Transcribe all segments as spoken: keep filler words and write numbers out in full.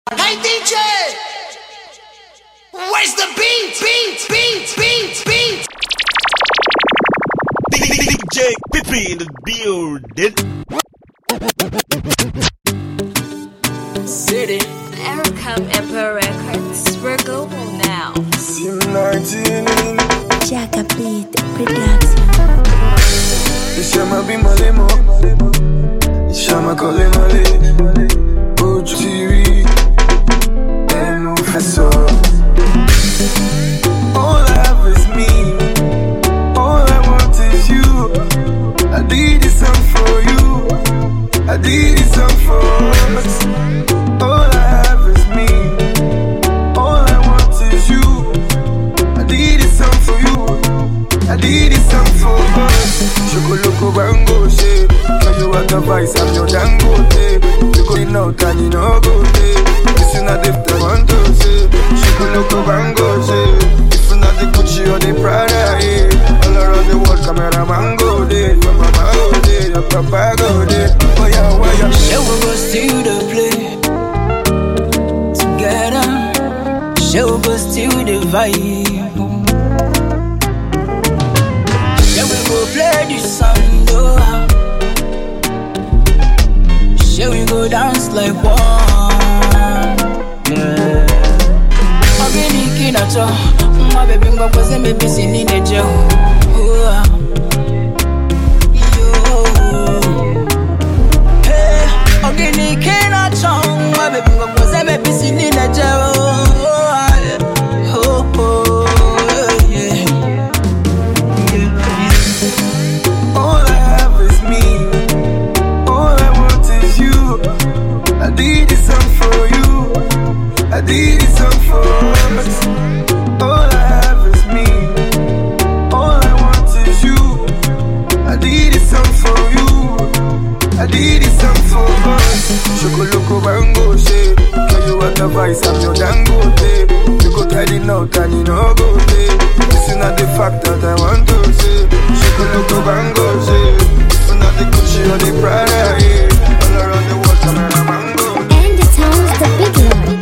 Hey D J, where's the beat? Beat, beat, beat, beat. D J Pippi in the building. City. Aerocom Emperor Records. We're global now. Sim nineteen. Jacka Beat Production. Chama Bimalemo. Chama Kole Male. O T V. And no façon. All I have is me. All I want is you. I did this song for you. I did this song for us. All I have is me. All I want is you. I did this song for you. I did this song for us. Chocoloko bango shit. Can you want the vice? I'm your dangote. You going out and you know go day. This is not the I want to say. Chocoloko bango shit. If not the Gucci or the Prada, yeah. All around the world, camera mango day. Your mama go day, your papa go day. Oh yeah, why you? Shall we go still the play together? Shall we go still the vibe? Shall we go play this song, though? Shall we go dance like one? Yeah. I'm getting kin at all. My baby, I'm going to be singing in the jail. Hey, I'm getting kin at all. My baby, I'm going to be singing in the jail. I did this song for you. I did this song for us. All I have is me. All I want is you. I did this song for you. I did this song for us. Chocoloko bango shit. Can you want the vice? I'm your dangote. You go tell it out and you know go day. This is not the fact that I want to say. Chocoloko bango shit. This is not the Gucci or the Prada, yeah. All around the world, camera mango. And the town's the big lord.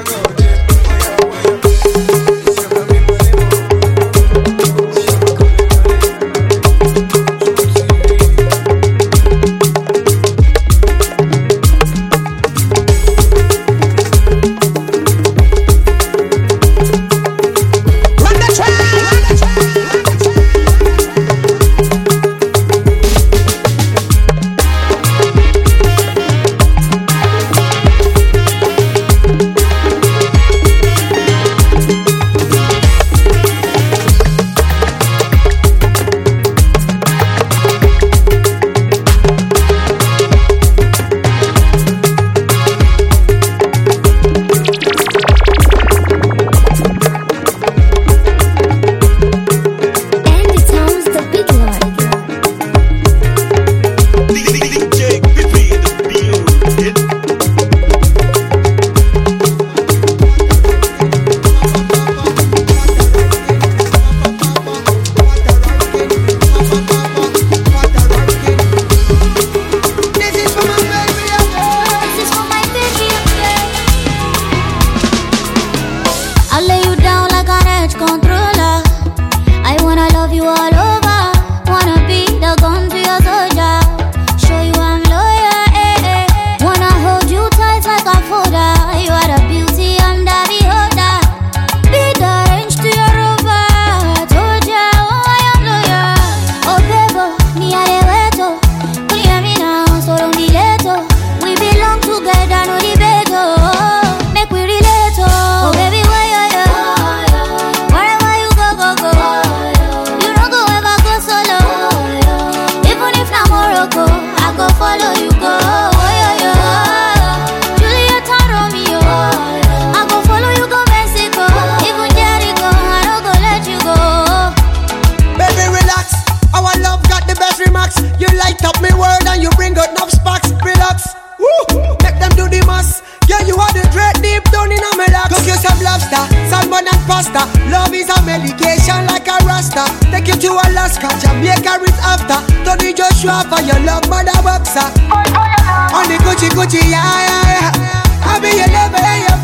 Love is a medication like a rasta. Take you to Alaska, Jamaica is after. Tony Joshua for your love, mother boxer. On the Gucci Gucci, yeah, yeah, yeah. I be your lover and your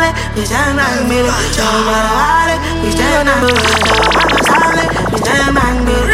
sale, mi llama mire, yo para vale, mi llama mire, yo sale, mi llama mire,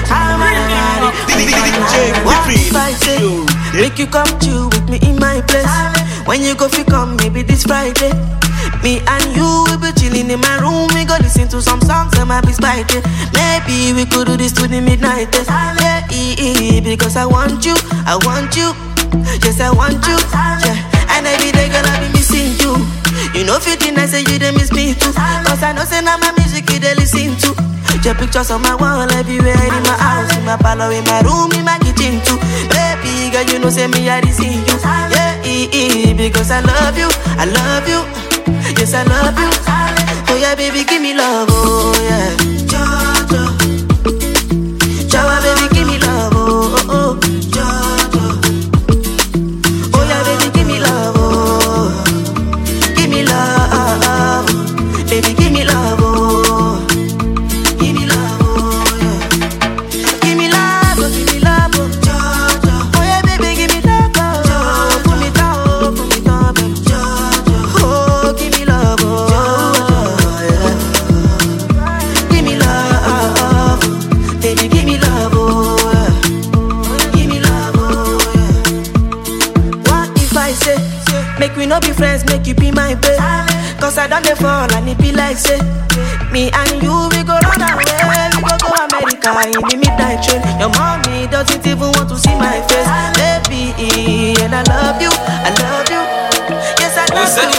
what if I say, make you come chill with me in my place? When you go fi come, maybe this Friday. Me and you will be chilling in my room. We go listen to some songs that might be spicy. Maybe we could do this to the midnight test. Yeah, because I want you, I want you. Yes, I want you. Yeah, and every day gonna be missing you. You know, fifteen I say you they miss me too. Cause I know say now my music you they listen to. Your pictures on my wall everywhere in my house, in my parlor, in my room, in my kitchen too. Baby girl, you know say me I see you. Yeah, because I love you, I love you. Yes, I love you. Oh yeah, baby, give me love. Oh yeah, Jojo. Jojo, baby, give me love. Oh oh oh, Jojo. Oh yeah, baby, give me love. Oh, give me love. Baby, give me love. Oh, give me love. Oh yeah, give me love. Oh, give me love. Oh, Jojo. Oh yeah, baby, give me love. Oh, put me down, put me down, baby. Jojo. Oh, give me love. Oh yeah, give me love. Baby, give me love. Oh yeah, give me love. Oh yeah. What if I say, make we not be friends, make you be my babe? Cause I done the fall and it be like say, me and you we go run away, we go go America in the midnight train. Your mommy doesn't even want to see my face, baby, and I love you, I love you. Yes, I love you.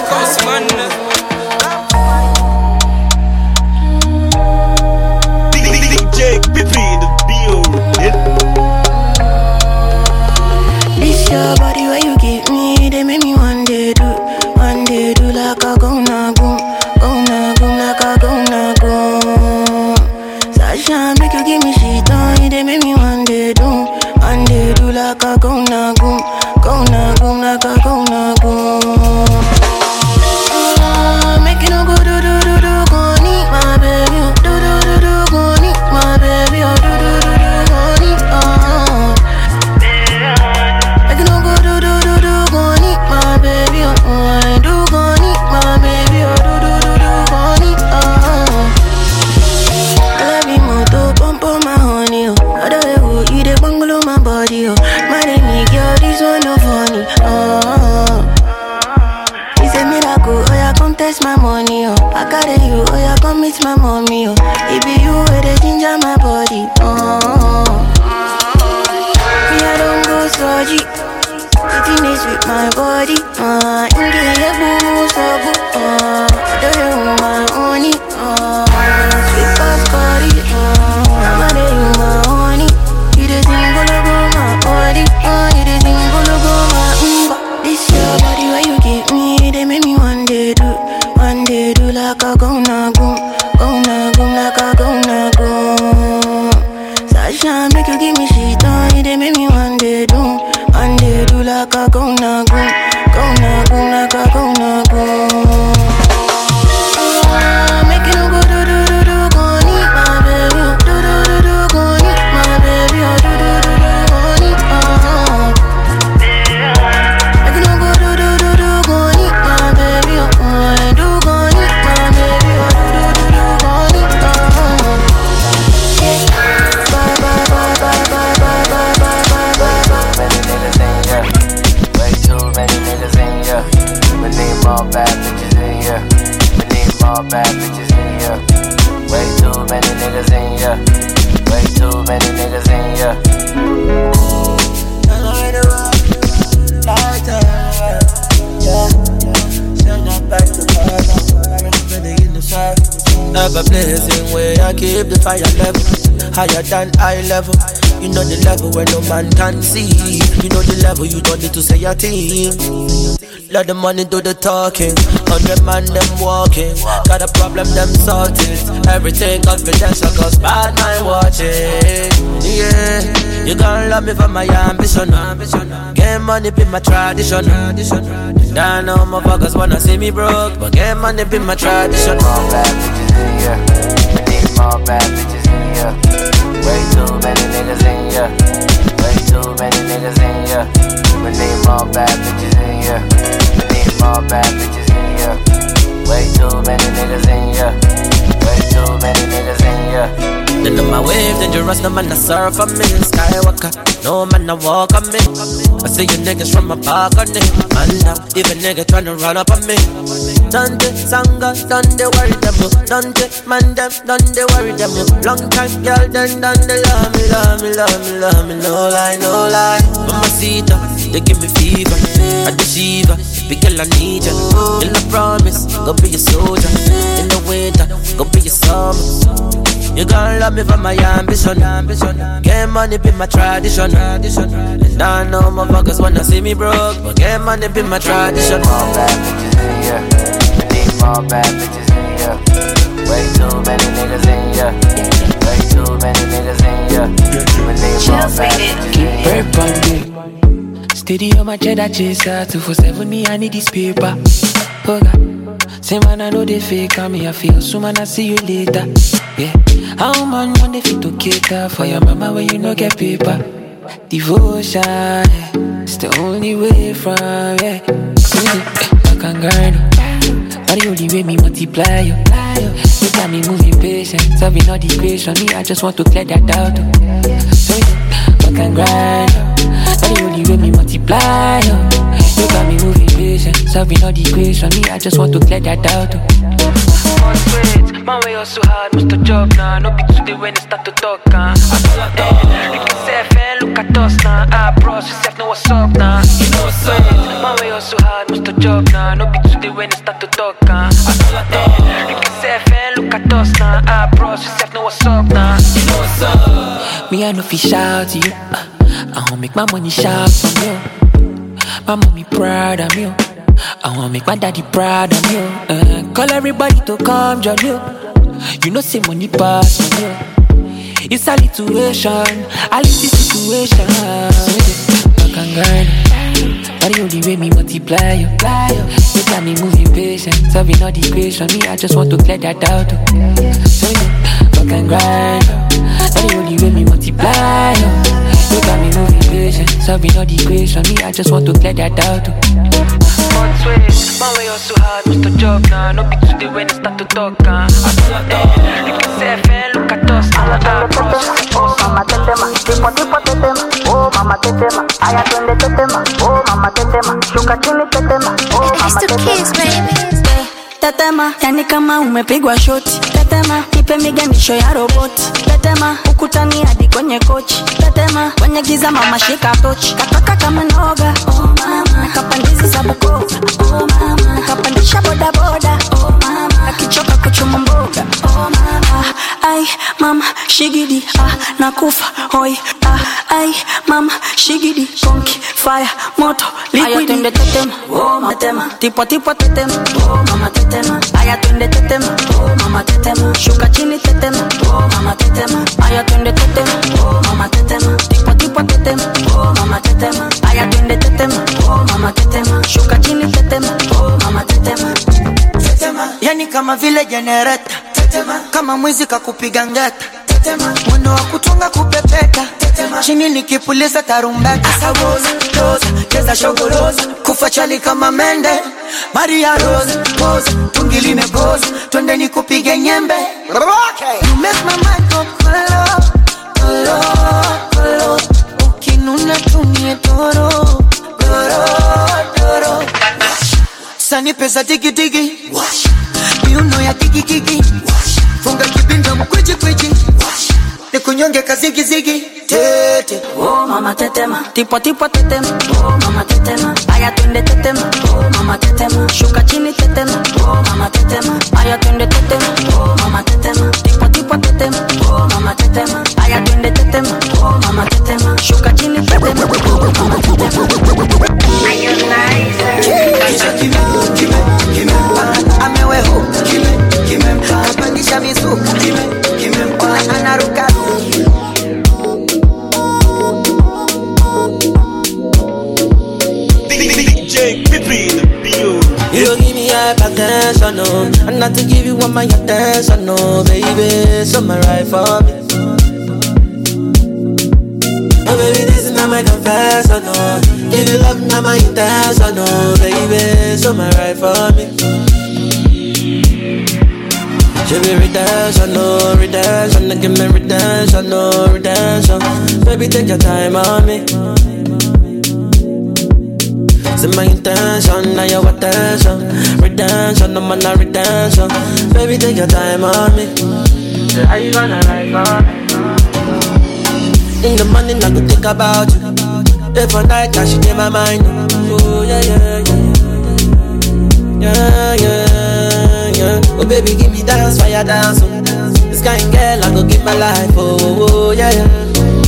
D J Pippi in the building. This your body where you give me, they make me one day do, one day do like a go na go, go na go like a go na go. Sasha make you give me shit on, they make me one day do, one day do like a go na go, go na go like a go na go. Uh, make you no go do do do do go need my baby, do do do do go need my baby, oh do do do do go need uh. Make you no go do do do do go need my baby, oh I do go need my baby, oh do do do do go need uh. I love you more to pump on my honey, oh. I don't know you dey bungalow my body, oh. My name girl, this one no funny, oh. It's a miracle, oh yeah, come test my money, oh. I carry you, oh yeah, come meet my mommy, oh. It be you where they ginger my body, oh. Me I don't go surgery, sitting is with my body, uh. In the boo so good, uh. I don't know my honey, uh. Sweet past body, uh. I'm a day you my honey. You the thing gonna go my body, uh. You the thing gonna go my umba. This your body where you give me, they make me one day do, one day do like a go na go, go na go like a go na go. Sasha make you give me shit on, they make me one day do, one day do like a go na go, go na go like a go na go. Uh, make you no go do do do do go need my baby, oh. Do do do do go need my baby, oh do do do do go need uh. Make you no go do do do do go need my baby, oh I do go need my baby, oh do do do do go need uh. Yeah. Bye bye bye bye bye bye bye bye bye bye bye. Many niggas in here, way too many niggas in here. We need more bad bitches in here. We need more bad bitches in here. Way too many niggas in here. Way too many niggas in here. Never blazing way I keep the fire level higher than eye level. You know the level where no man can see. You know the level you don't need to say a thing. Let the money do the talking. Hundred man them walking. Got a problem them sorted. Everything confidential cause bad mind watching. Yeah, you gon' love me for my ambition. Get money be my tradition. Down now motherfuckers wanna see me broke, but get money be my tradition. More bad bitches in here. We need more bad bitches in here. Way too many niggas in here. Way too many niggas in here. We need more bad bitches in here. We need more bad bitches in here. Way dangerous, no man a surf on me. Skywalker, no man a walk on me. I see you niggas from my park on it. Man down, even nigga tryna run up on me. Don't they sanga, don't they worry them. Don't they man them, don't they worry them. Long time girl, then don't they love me, love me, love me, love me. No lie, no lie. Mamacita, they give me fever. I deceive her, big girl I need ya. In the promise, go be a soldier. In the winter, go be a summer. You gon' love me for my ambition, ambition. Get money be my tradition, tradition. And I know motherfuckers wanna see me broke, but get money be my tradition. All bad bitches in here. We need more bad bitches in here. Way too many niggas in here. Way too many niggas in here. We need more bad bitches in here. Steady on my cheddar chaser, two four seven me I need this paper. Oh God, say man I know they fake on me I feel so man I see you later. Yeah, how man want they fit to cater for your mama when you no get paper. Devotion, yeah, it's the only way from yeah. I can grind, but the only way me multiply you. You got me moving patient, solving all the equation. Me I just want to clear that out. So yeah, I can grind. But the only way me multiply, oh. You got me moving patient, solving all the equation. Me, I just want to clear that out. On sweet, man, we also hard, must to job now. No be today when it start to talk, huh? I feel like that. Look at yourself and look at us now. Ah, bros, yourself know what's up now. You know what's up. Man, we also hard, must to job now. No be today when it start to talk, huh? I feel like that. Look at yourself and look at us now. Ah, bros, yourself know what's up now. You know what's up. Me, I know fi shout to you. I wanna make my money sharp from you. My mommy proud of you. I wanna make my daddy proud of you. uh, Call everybody to come join you. You know say money pass from you. It's a situation, I live this situation. I can grind, but the only way me multiply you. You got me moving patient, solving all the equation. Me I just want to clear that out. So yeah, I can grind, but the only way me multiply you. You got me moving patient, solving all the equation. Me, I just want to clear that out. One switch, man, we also hard, must to job now. No be today when it start to talk, huh? I feel like that. Look at yourself and look at us now. Oh, mama tetema, tipo tipo tetema. Oh, mama tetema, aya twende tetema. Oh, mama tetema, shuka chini tetema. Oh, mama tetema. Tetema, yani kama umepigwa shoti. Tetema, nipe miganisho ya roboti. Tetema, ukutani hadi kwenye kochi. Tetema, kwenye giza mama shika tochi. Katoka kama noga, oh mama. Nakapandizi sabukova, oh mama. Nakapandisha boda boda, oh mama. Akichoka kuchuma mboga, oh mama. Ay, mama, shigidi, ah, nakufa, hoi, ah. Ay, mama, shigidi, konki, fire, moto, liquidi. Aya twende tetema, oh mama tetema. Tipo tipo tetema, oh mama tetema. Aya twende tetema, oh mama tetema. Shuka chini tetema, oh mama tetema. Aya twende tetema, oh mama tetema. Tipo tipo tetema, oh mama tetema. Aya twende tetema, oh mama tetema. Shuka chini tetema, oh mama tetema. Tetema, yani kama vile generator. Tetema, kama mwizi kakupiga ngeta. Tetema, mwendo wa kutunga kupepeta. Tetema, chini nikipuliza tarumbeta. Asawoza, roza, keza shogoroza. Kufa chali kama mende. Maria Rose, pose, tungi limegoza. Twende nikupige nyembe. Okay. You make my mind go kolo, kolo, kolo. Ukinuna tunie toro, toro, toro. Sani pesa digi digi. Miuno ya kiki kiki. Funga kibinda mkweji kweji. Nikunyonge kazigi zigi. Tete. Oh mama tetema. Tipo tipo tetema. Oh mama tetema. Aya twende tetema. Oh mama tetema. Shuka chini tetema. Oh mama tetema. Aya twende tetema. Oh mama tetema. Tipo tipo tetema. Oh mama tetema. Aya twende tetema. Oh mama tetema. Shuka chini tetema. Oh mama tetema. Are you nice? Kime kime kime. Amewe ho. Kime kime. Kapandisha mizuka. Kime kime. Anaruka. D J Pippy in the building. You don't give me hypertension, no. And not to give you all my attention, no, baby. So my right for me. Oh, baby, this is not my confession, no. Give you love, not my intention, no, baby. So my right for me. She be redemption, no redemption. Give me redemption, no redemption. Baby, take your time on me. See my intention, now your attention. Redemption, no man, not redemption. Baby, take your time on me. Are you gonna like on me? In the morning, I could think about you. Day for night, now she in my mind. Oh, yeah, yeah, yeah. Yeah, yeah, yeah. Oh, baby, give me dance, fire dance. Oh. This kind of girl, I go give my life. Oh, oh, oh, yeah, yeah.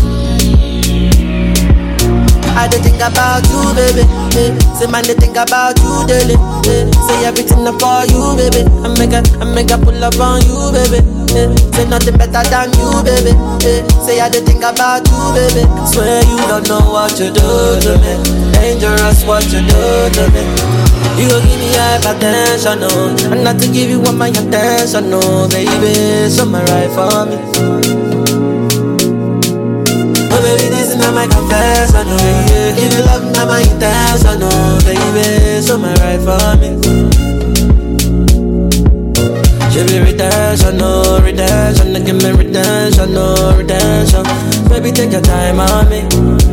I dey think about you, baby. Hey, say man, they think about you daily. Hey, say everything up for you, baby. I make a, I make a pull up on you, baby. Hey, say nothing better than you, baby. Hey, say I dey think about you, baby. Swear you don't know what you do to me. Dangerous what you do to me. You gon' give me hypertension, no. And not to give you all my attention, no, baby. So my right for me. Oh baby, this is not my confession, no, yeah. Give you love, not my intention, no, baby. So my right for me. She be redemption, no redemption. Give me redemption, no redemption. Baby, take your time on me.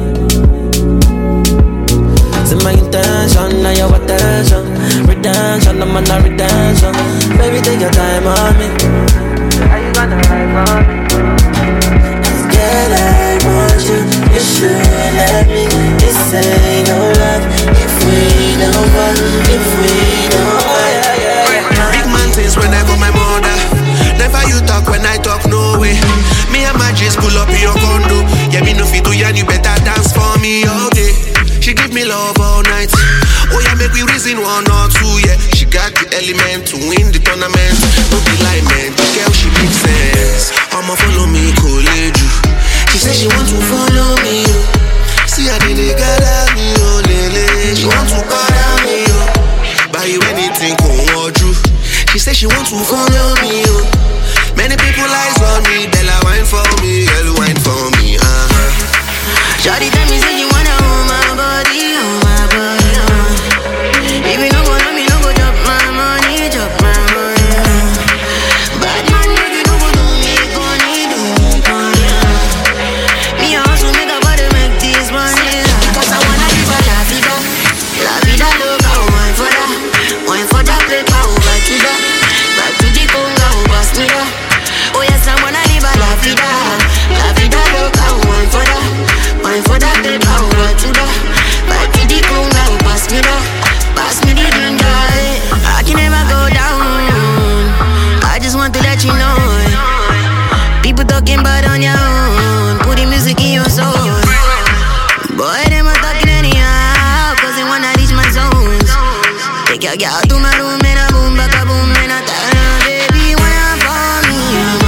See my intention, now your attention. Redemption, I'm on a redemption. Baby, take your time on me. Are you gonna like on me? Girl, I want you, you should let me. This ain't no love if we don't want, if we don't want, yeah, yeah, yeah. Big man things when I got my mother. Never you talk when I talk, no way. Me and my G's pull up in your condo. Yeah, me no fit do ya, you better dance for me, okay. She give me love all night. Oh yeah, make we reason one or two, yeah. She got the element to win the tournament. No be lie, man, the girl she makes sense. I'ma follow me, college you. She say she want to follow me, oh. See how the nigga got me, oh, lele. She want to call me, oh. Buy you anything, come on, you. She say she want to follow me, oh. Many people eyes on me, Bella wine for me, girl wine for me, uh-huh. Shawty tell me say you wanna hold my body, hold my body, uh. If you no go love me, no go drop my money, drop my money, uh. Bad man, if you no go do me, funny, do me, funny, uh. Me also make a body make this money, uh. Cause I wanna live a la vida, la vida loca, wine for that, wine for that paper, over to that, back to the conga, over to that. Oh yes, I wanna live a la vida, la vida loca, wine for that. Wine for that paper, over to that. Back to the conga, pass me that. Pass me the drink, I can never go down. I just want to let you know. People talking bad on your own. Put the music in your soul. Boy, them are talking anyhow, cause they wanna reach my zones. Take your girl to my room and a boom, back a boom, and a tell baby, wanna for me,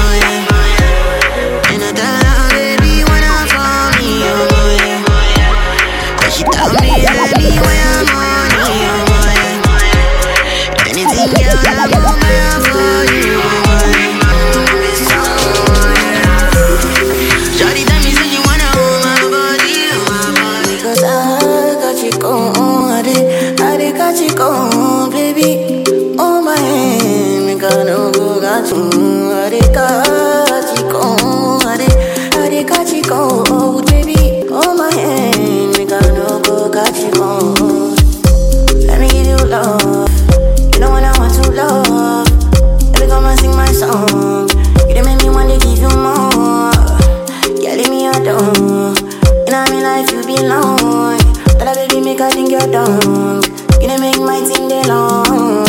oh, and a tell baby, wanna for me, oh, she tell me, let me where I'm on you, oh, anything else I'm on for you, Shawty tell me, say you wanna hold my body, oh, my body. Cause I got you going, I got you going, baby. Oh my hand, me gonna go got you, I got you going, I got you going, baby. Oh my hand, me gonna go got you going. Let me give you love, you know what I want to love. Let me come and sing my song. You done make me wanna give you more. Yeah, leave me alone. In my life you belong. That baby make I think you're dumb. You done make my thing day long.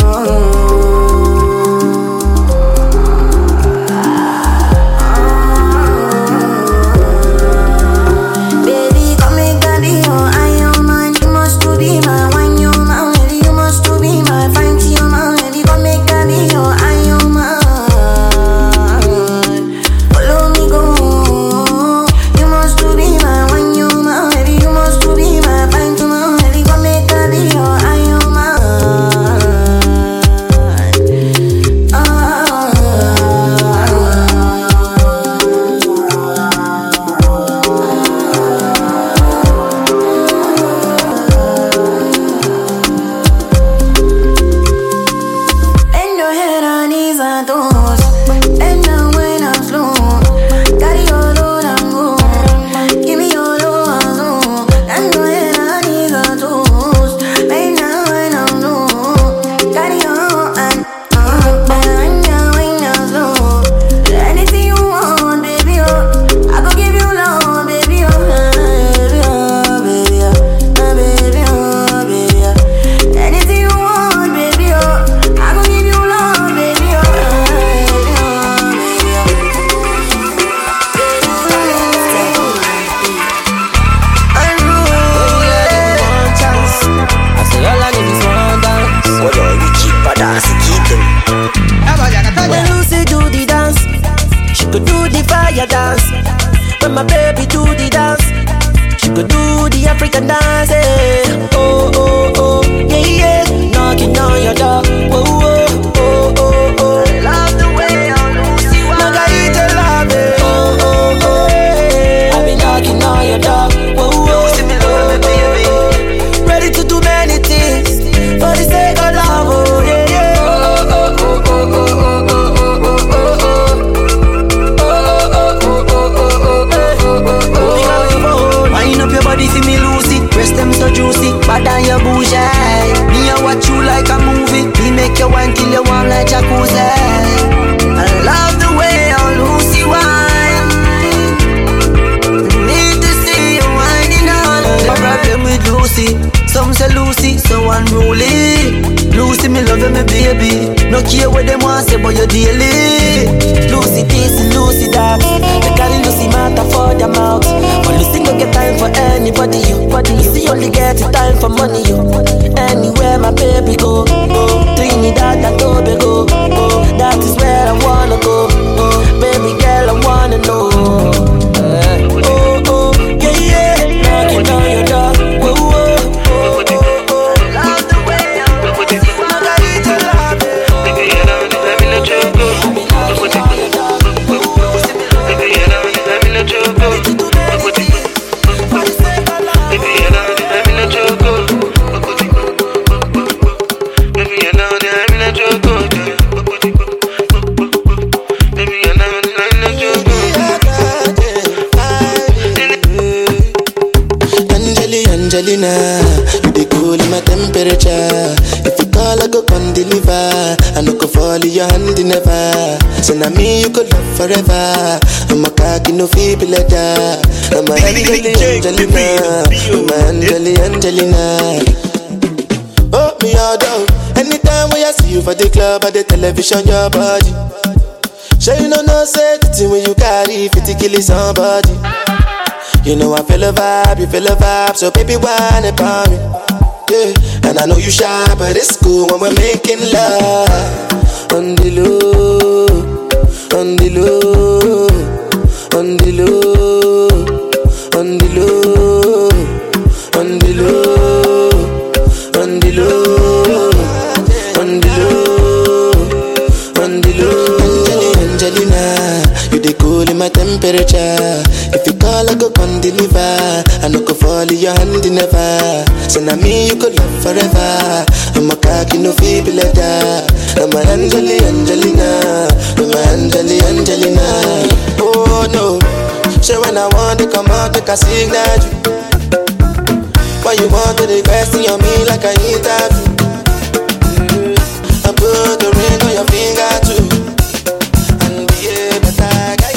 fire dance. When my baby do the dance, she go do the African dance. Eh. Oh oh oh, yeah yeah, knocking on your door. Oh oh oh oh oh, I love the way I lose you. Margarita love it. Oh oh oh, yeah. I be knocking on your door. Oh oh oh, baby. Ready to do many things for the sake of love. Oh yeah yeah. Oh oh oh oh oh oh. Wind up your body for me Lucy, breast them so juicy, bad than your bougie. Me I watch you like a movie, me make you wine till you warm like jacuzzi. I love the way I Lucy wine. Need to see you whining on. No problem with Lucy, some say Lucy so unruly. Lucy me love you me baby, no care what them want say but you daily. Lucy this, Lucy that, the carry Lucy matter for their mouth. But Lucy no get time for anybody, you. But Lucy only get time for money, you. Anywhere my baby go, go. Trinidad and Tobago, go. That is where I wanna go, go. Baby girl, I wanna know. Uh, oh oh, yeah yeah, knocking on your door. Whoa whoa, oh oh oh. Love the way I love it. Margarita love it. Baby, you know let me let you go. Baby, you know let me let you go. Angelina, you dey cool in my temperature. If you call, I go come deliver. I no go fall in your hand never. So now me you could love forever. I'm a cocky no feeble letter. I'm a Angelina, Angelina, I'm a Angelina, Angelina. Oh me all down. Anytime when I see you for the club or the television, your body. Sure you know no say the thing when you carry fifty kill somebody. You know I feel a vibe, you feel a vibe, so baby whine about me, yeah. And I know you shy, but it's cool when we're making love. On the low, on the low, on the low, on the low, on the low, on the low, on the low, on the low. Angelina, you dey cool in my temperature. If you call, I go come deliver. I no go fall in your hand never. So now me you could love forever. I'm a cocky no feeble letter. I'm a Angelina, Angelina, I'm a Angelina, Angelina. Oh no, so when I want to come out, make a signal you. Why you want to request on me like I interview? I put the ring on your finger too. And be a better guy.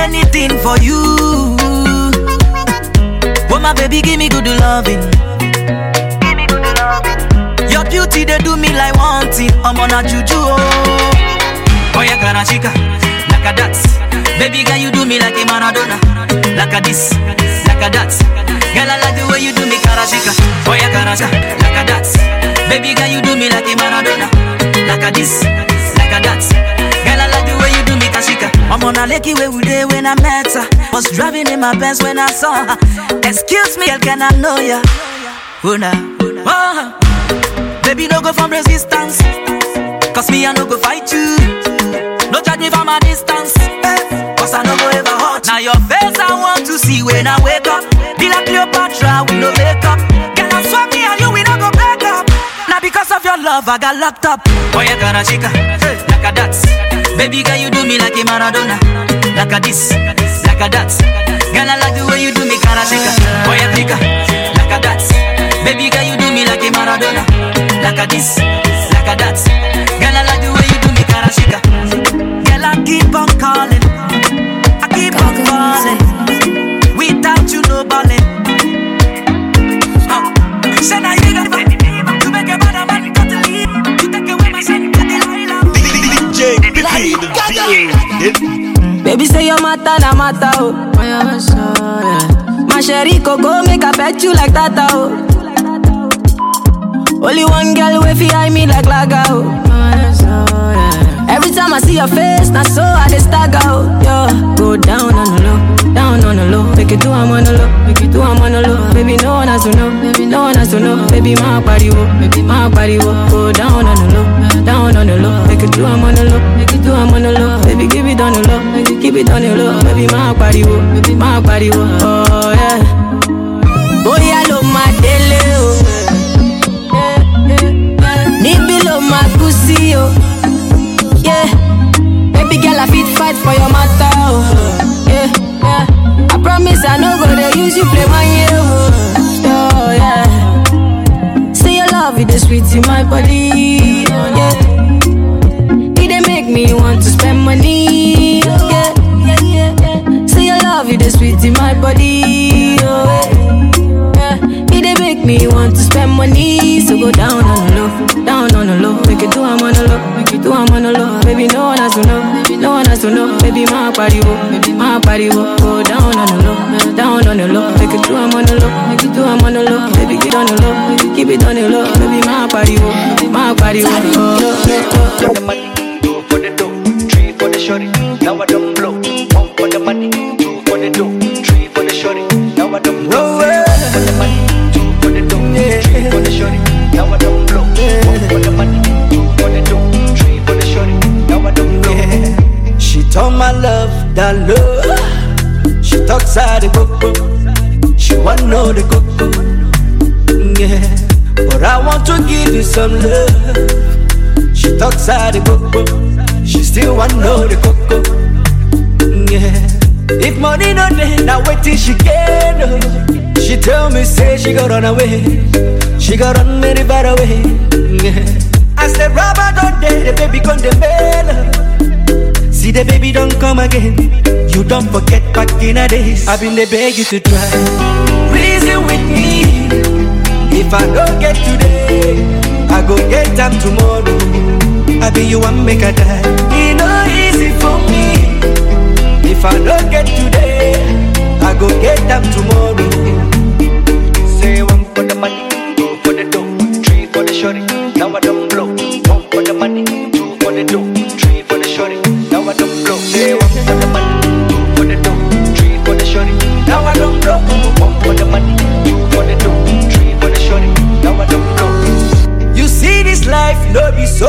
anything for you. Oh my baby, give me good loving. Give me good loving. Your beauty they do me like one thing. I'm on a juju. Oh, oh yeah, cara chica, like a that. Baby girl, you do me like a Maradona, like a this, like a that. Girl, I like the way you do me, cara chica. Oh yeah, cara chica, like a that. Baby girl, you do me like a Maradona, like a this, like a that. Girl, I like the way you do me, Kashika. I'm on a lakey way we day when I met her. Was driving in my Benz when I saw her. Excuse me, girl, can I know ya? Oh nah, oh. Baby, no go from resistance, cause me I no go fight you. No judge me from a distance, cause I no go ever hurt. Now your face I want to see when I wake up. Be like Cleopatra, we no makeup. Girl, I swear me and you, we no go back up. Now because of your love, I got locked up. Oh yeah, cara chica, like a that. Baby girl, you do me like a Maradona, like a this, like a that. Girl, I like the way you do me, cara chica. Oh yeah, chica, like a that. Baby girl, you do me like a Maradona, like a this, like a that. Girl, I like the way you do me, cara chica. Girl, I keep on calling, I keep on falling. Without you, no balling. Oh, say now you got to make a bad man got to leave. You take away my son, get the line. D J Pippy, the beer. Baby, say your mata na mata oh. My sherry coco make I pet you like that oh. Only one girl way fi eye me like laga oh. Every time I see your face, na so I dey stagger oh. Yo, go down on the low, down on the low. Make it do I'm on the low, make it do I'm on the low. Baby, no one has to know, baby, no one has to know. Baby, my body wo, baby, my body wo. Go down on the low, down on the low. Make it do I'm on the low, make it do I'm on the low. Baby, keep it on the low, baby, keep it on the low. Baby, my body wo, baby, my body wo. Oh yeah, oh yeah, lo my dele oh. Nibilo my pussy oh. Yeah, baby girl, I fit fight for your matter oh. Yeah, yeah. I promise I no go to use you play my year oh. Oh yeah. Say your love it is sweet in my body. Yeah, it dey make me want to spend money. Yeah, yeah, yeah, yeah. Say your love it is sweet in my body. Oh yeah, it dey make me want to spend money. So go down on the low, down on the low. Make it do I'm on the low, make it do I'm on the low. Baby, no one has to know, no one has to know. Baby, my body wo, baby, my body wo. Go down on the low, down on the low. Make it do I'm on the low, make it do I'm on the low. Baby, get on the low, keep it on the low. Baby, my body wo, my body wo. For the money, two for the dough, three for the shorty. Now I don't blow. One for the money, two for the dough, three for the shorty. Now I don't blow. For the money, two for the dough, three for the shorty. Now I don't blow. One for the money, two for the dough, three for the shorty. Now I don't blow. Yeah. She told my love that love. She talks out the coco. She want know the coco. Yeah, but I want to give you some love. She talks out the coco. She still want know the coco. Yeah, if money no day, now wait till she get up. She tell me say she got run away. She got run very far away. Yeah. I said rubber don't day, the baby come the mail. See the baby don't come again. You don't forget back in the days. I've been the beg you to try. Reason with me. If I don't get today, I go get them tomorrow. I be you one make a die. It no easy for me. If I don't get today, I go get them tomorrow. Say one for the money, two for the dough, three for the shorty. Now I don't blow. One for the money, two for the dough, three for the shorty. Now I don't blow. Say one for the money, two for the dough, three for the shorty. Now I don't blow. One for the money, two for the dough, three for the shorty. Now I don't blow. You see this life, no be so.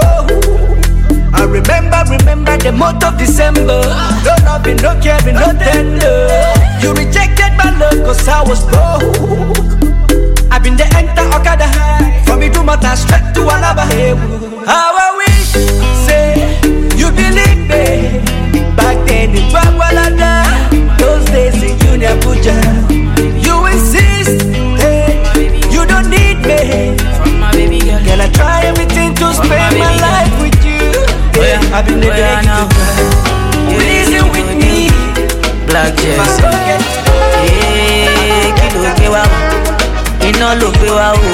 I remember, remember the month of December. No loving, no caring, no tender. You rejected my love cause I was broke. I've been the enter Okada high. From me to Mata straight to Alaba. How I wish, say, you believe me. Back then in Bagwalada, those days in Junior Puja. You insist, hey, you don't need me. Girl, I try everything to spend my life with you. Yeah, I've been the day to try. Reason with me. like Jesse. Yeah, kí ló gbé wá o, iná ló gbé wá o.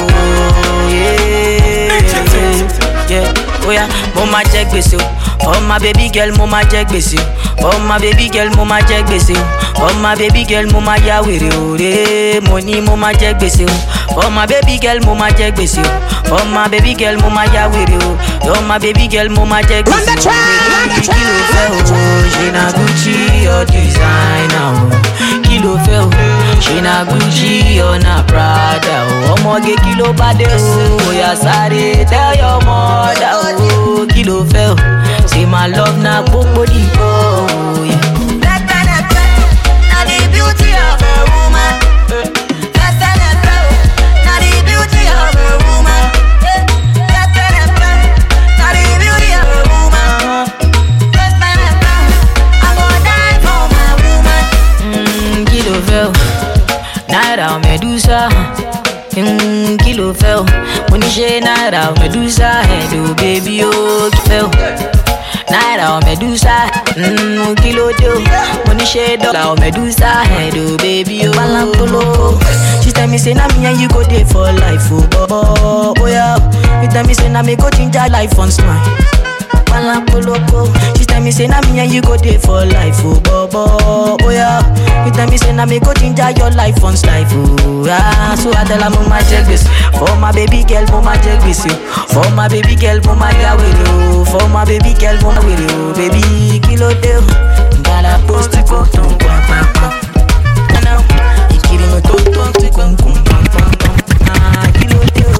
Yeah, yeah, oh yeah, mo ma jẹ gbèsè o. Oh my baby girl, mo ma jẹ gbèsè o. Oh my baby girl, mo ma jẹ gbèsè o. Oh my baby girl, mo ma ya wèrè o re. Mo ní mo ma jẹ gbèsè o. Oh my baby girl, mo ma jẹ gbèsè o. Oh my baby girl, mo ma ya wèrè o. Oh my baby girl, mo ma jẹ gbèsè o. Baby, kí ló fẹ́ o? Ṣé na Gucci or designer o? Kí ló fẹ́ o? Ṣé na Gucci or na Prada o? Ọmọge kí ló bá dé o? Oya sáré tell your mother o. Kí ló fẹ́ o? Say my love na gbogbo dìbò o. Black and a now the beauty of a woman. Black and a now the beauty of a woman. Black and a now the beauty of a woman. Black and a I'm gonna die for my woman. Mm, kí ló fẹ́ o? Naira o Medusa. Mm, kí ló fẹ́ o? Mo ní ṣe Naira o Medusa head o baby o kí fẹ́ o? Naira or Medusa, mmm, kilo do. Money shade dollar or Medusa head, oh baby, oh Malampolo. She tell me say na me and you go there for life, oh bobo, oh yeah. You tell me say na me go change your life on smile. Malampolo, she tell me say na me and you go there for life, oh bobo, oh yeah. You tell me say na me go change your life on life, oh yeah. So I tell her mo ma check this for my baby girl, mo ma check this for my baby girl, mo ma ya with you. For my baby girl, mo ma with you, baby kilo deal. Gotta post it go tum pa pa pa. Now you killing me tum tum tum tum tum tum tum. Ah kilo deal.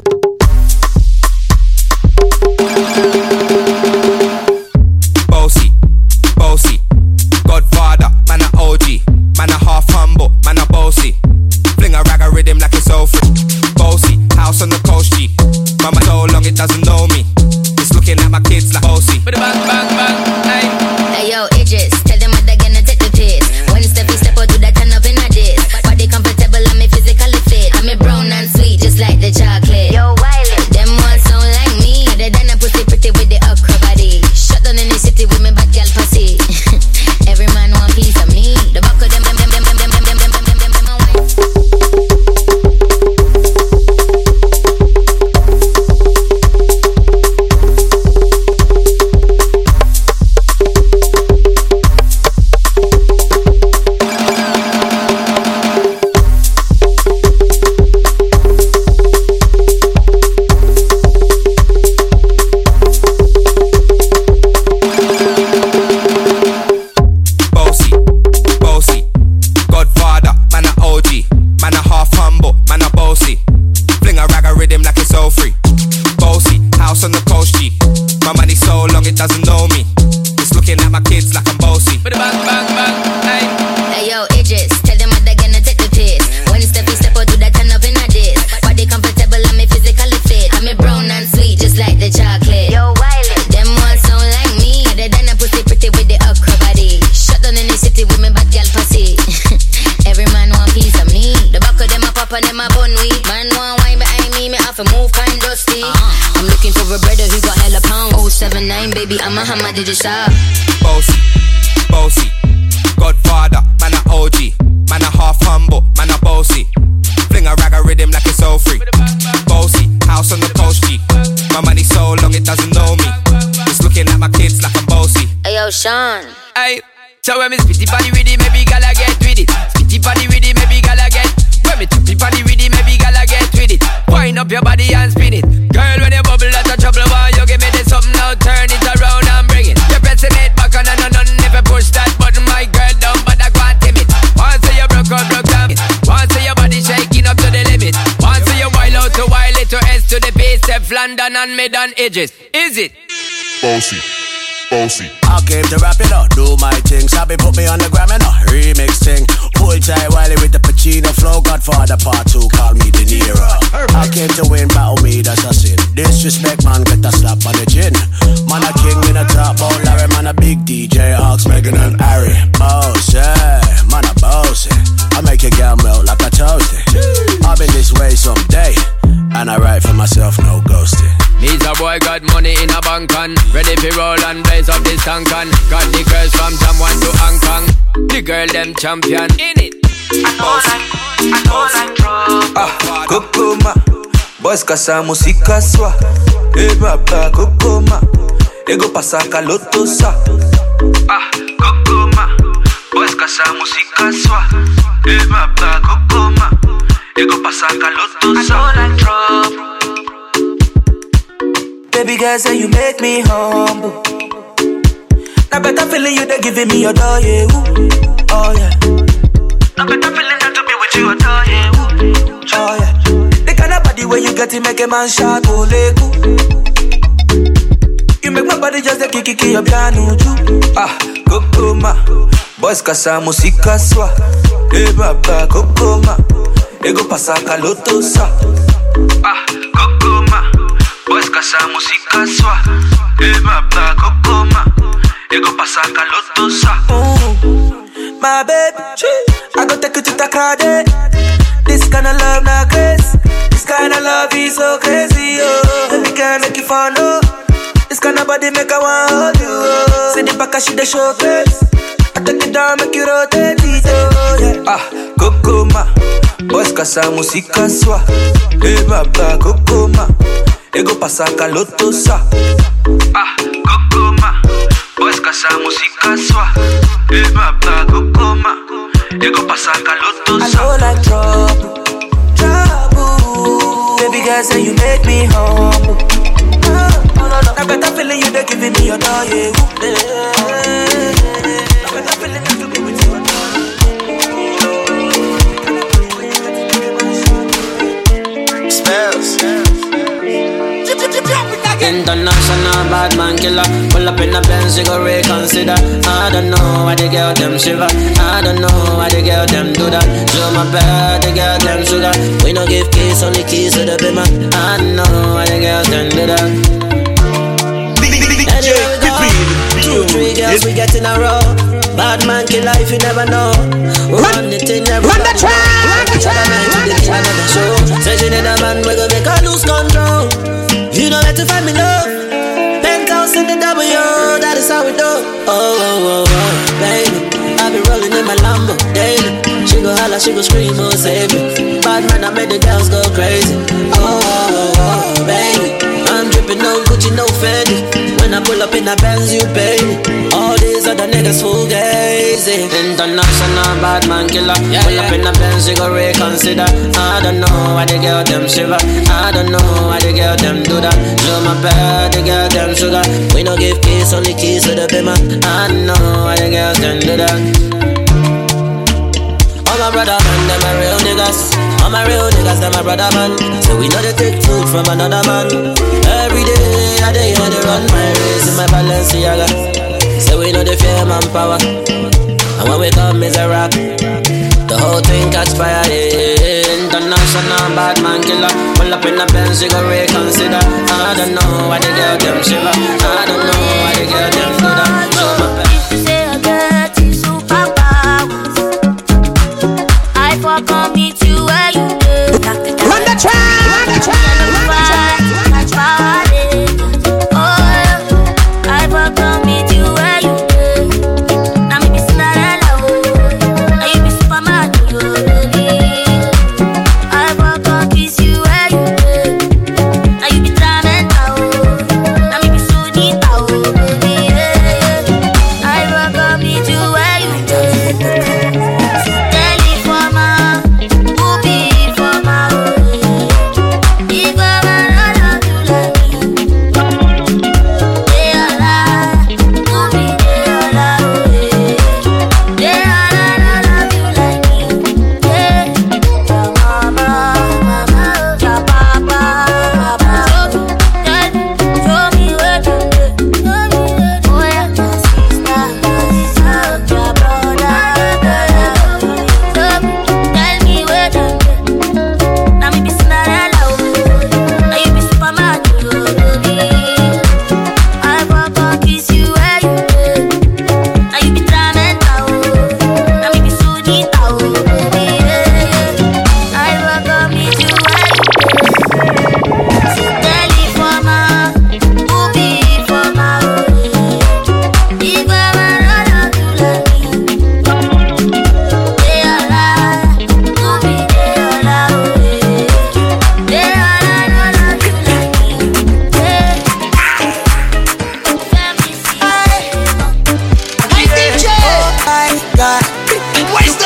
Bossy, bossy, Godfather, man a O G, man a half humble, man a bossy. Fling a rag a rhythm like it's all free. Bossy, house on the coast G. Mama so long it doesn't know me. It's looking at my kids like bossy. Bang bang bang, hey. Hey yo, Idris, tell them what they're gonna take the piss. One step, you step out to that turn up in a diss. Body comfortable, I'm a physically fit. I'm a brown and sweet, just like the chocolate. Yo, Wiley, them all sound like me. Other than a pussy pretty with the upper body. Shut down in the city with me bad girl pussy. Every man want piece of me. The back of them, them, them, them, them, them, them, them, them, them, them, them, doesn't know me. It's looking at my kids like I'm bossy. Bang bang bang, hey. Hey yo, Idris, tell them what they're gonna take the piss. One step, you step out to that turn up in a diss. Body comfortable, I'm a physically fit. I'm a brown and sweet, just like the chocolate. Yo, Wiley, them all sound like me. Other than a pussy pretty with the upper body. Shut down in the city with me bad girl pussy. Every man want piece of me. The back of them a pop and them a bun weed. Man want wine behind me, me have to move kind dusty. Uh-huh. I'm looking for a brother who got hella pound. oh seven nine, baby, I'm a hammer, did you stop? Bossy, bossy, Godfather, man a O G, man a half humble, man a bossy. Fling a rag a rhythm like it's all free. Bossy, house on the coast G. My money so long it doesn't know me. It's looking at my kids like I'm bossy. Hey yo, Sean. Hey, so when me spitty body with it, maybe gala get with it. Spitty body with it, maybe gala get. When me tippy body with it, maybe gala get with it. Wind up your body and spin it. Girl, when you bubble out of trouble, why you give me this something now? Turn it around and bring it. You're pressing it back on and on and if you push that button, my girl down, but I can't tame it. Once you broke out, broke down. Once your body shaking up to the limit. Once you wild out to wild it to S to the base, Steph London and mid on edges. Is it? Bossy, bossy. I came to rap it up, do my thing. Sabi put me on the gram and a remix thing. Pull tight Wiley with the Pacino flow. Godfather part two, call me De Niro. I came to win, battle me, that's a sin. Disrespect, man, get a slap on the chin. Man a king in a top, oh Larry, man a big D J, Ox, Megan and Harry. Bossy, man a bossy. I make your girl melt like a toasty. I'll be this way someday, and I write for myself, no ghosting. Needs a boy got money in a bank on. Ready for roll and blaze up this tank on. Got the girls from Taiwan to Hong Kong. The girl them champion in it. Ah, Kokoma, boys kasa musika swa. Eh baba Kokoma, ego pasa kaloto sa. Ah, Kokoma, boys kasa musika swa. Eh baba Kokoma, ego pasa kaloto sa. Baby girl say you make me humble. Now better feeling you they giving me your door, yeah. Ooh. Oh yeah. Now better feeling that to be with you, adore, yeah. Ooh. Oh yeah. The kind of body where you get to make a man shout, oh lego. You make my body just a kiki kiki your piano too. Ah, Kokoma, boys kasa musika swa. Eh baba Kokoma, ego pasa kaloto sa. Ah, Kokoma, boys kasa musika swa. Eh baba Kokoma, ego pasa kaloto sa. My baby, I go take you to Takade. This kind of love not grace. This kind of love is so crazy, oh. Baby can't make you fall, no. This kind of body make I want hold you, oh. Say the back she the showcase. I take it down, make you rotate it, oh yeah. Ah, Kokoma, boys kasa musika swa. Eh baba Kokoma, ego pasa kaloto sa. Ah, Kokoma, boys kasa musika swa. Eh baba Kokoma, ego pasa kaloto sa. I know like trouble, trouble. Baby girl say you make me humble. I better feeling you they giving me your door, yeah. I better feeling that to be with you. Spells. International bad man killer. Pull up in the Benz, you go reconsider. I don't know why the girl them shiver. I don't know why the girl them do that. Show my bad, the girl them sugar. We no give keys, only keys to the bima. I don't know why the girl them do that. Anyway, we go. Two, three girls we get in a row. Bad man killer if you never know. Run the thing, never run the track. Run the track. Say she need a man, we go make her lose control. You know where to find me love. Penthouse in the W, that is how we do. Oh, oh, oh, oh, baby, I be rolling in my Lambo daily. She go holla, she go scream, oh, save me. Bad man, I made the girls go crazy. Oh, oh, oh, oh, baby, I'm dripping no Gucci, no Fendi. When I pull up in a Benz, you pay me. All these other niggas fugazi. International bad man killer. Yeah, pull yeah. up in a Benz, you go reconsider. I don't know why the girl them shiver. I don't know why the girl them do that. Show my bad, the girl them sugar. We no give keys, only keys to the bima. I don't know why the girls them do that. All my brother man, them a real niggas. All my real niggas, them a brother man. So we know they take food from another man. Every day, I day, I they run my race in my Balenciaga. So we know they fear manpower. And when we come, is a rap. The whole thing catch fire, yeah. International bad man killer. Pull up in the Benz, you go reconsider. I don't know why the girl them shiver. I don't know why the girl them do that. Show my bad. Say I get you superpowers. I fuck on meet you where you live. Run the track, run the track, run the track. Catch fire, oh, I fuck on meet you where you live. Now me be Cinderella, oh, now you be Superman, oh. I fuck on kiss you where you live. Now you be Diamond, oh, now me be Sunita, oh.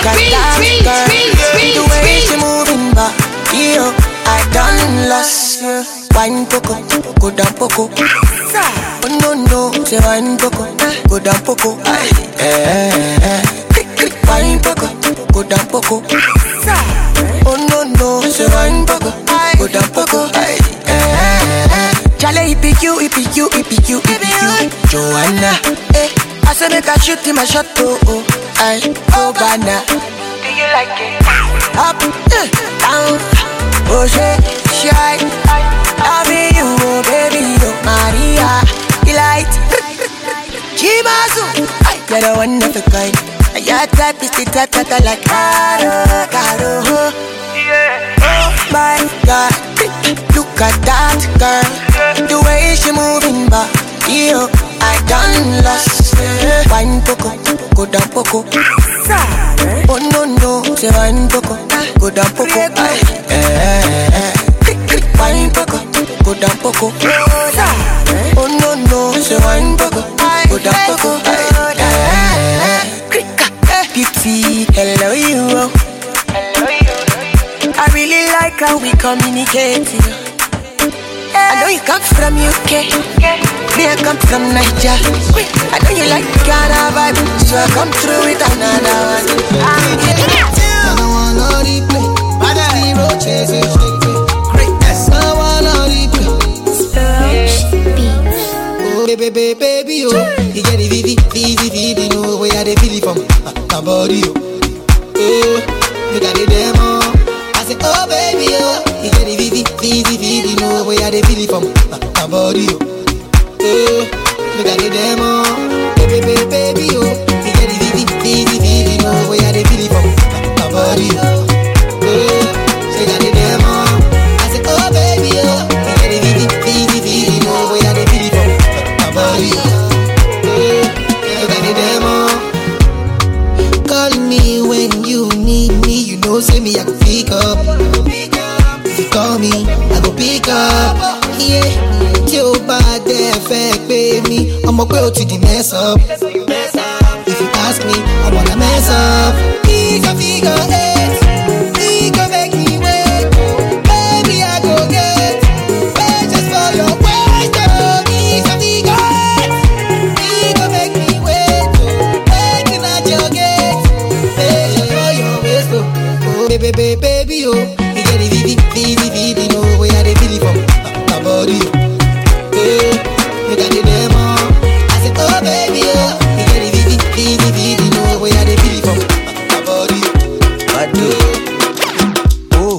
at that girl. The way she moving back, yo, I done lost. Wine poco, go down poco. Oh no no, say wine poco, go down poco. Eh, wine poco, go down poco. Oh no no, say wine poco, go down poco. Chale, it be you, it be you, it be you, it be you, Joanna. Eh, I say make I shoot him a shot, oh oh, I oh banana. Do you like it? Up, uh, down, oh shit, shy. Loving you, oh baby, oh Maria, delight. Chimazu, you're the one of a kind. Your type is the type that I like. Caro, caro, oh my God, look at that girl, the way she moving back. Yo, I done lost. Wine poco, go down poco. Oh no no, say wine poco, go down poco. Wine poco, go down poco. Oh no no, say wine poco, go down poco. Beauty, hello you. I really like how we communicate. I know you come from U K, me I come from Niger. I know you like Ghana vibe, so I come through with another one. I don't wanna replay, but zero chases. Greatness, I wanna replay. Oh baby, baby, baby, oh, you get the vivi, vivi, vivi, know where they feel it from my body, oh, oh, you got the demo. I say, oh baby, oh, you get the vivi, vivi, vivi, know where they feel it from my body, oh, oh, you got the demo. Baby, baby, baby, oh, you get the vivi, vivi, vivi, know where they feel it from my body, oh, oh, you got the demo. I say, oh baby, oh, you get the vivi, vivi, vivi, know where they feel it from my body, oh, you got the demo. Call me when you need me, you know, say me, I go pick up. If you call me, I go pick up. Yeah, tí o bá dẹ̀ fẹ́ pé mi, ọmọ pé o ti di mess up. If you ask me, I wanna mess up. Figure, figure eight, figure make me wait. Baby, I go get, wait just for your waist. Figure, figure eight, figure make me wait. Waiting at your gate, wait just for your waist. Oh, baby, baby, baby, oh, you get the vivi, vivi, vivi, know where they feel it from my body, oh, you got the demo. I said, oh baby, oh, you get the vivi, vivi, vivi, know where they feel it from my body, oh, I do. Oh,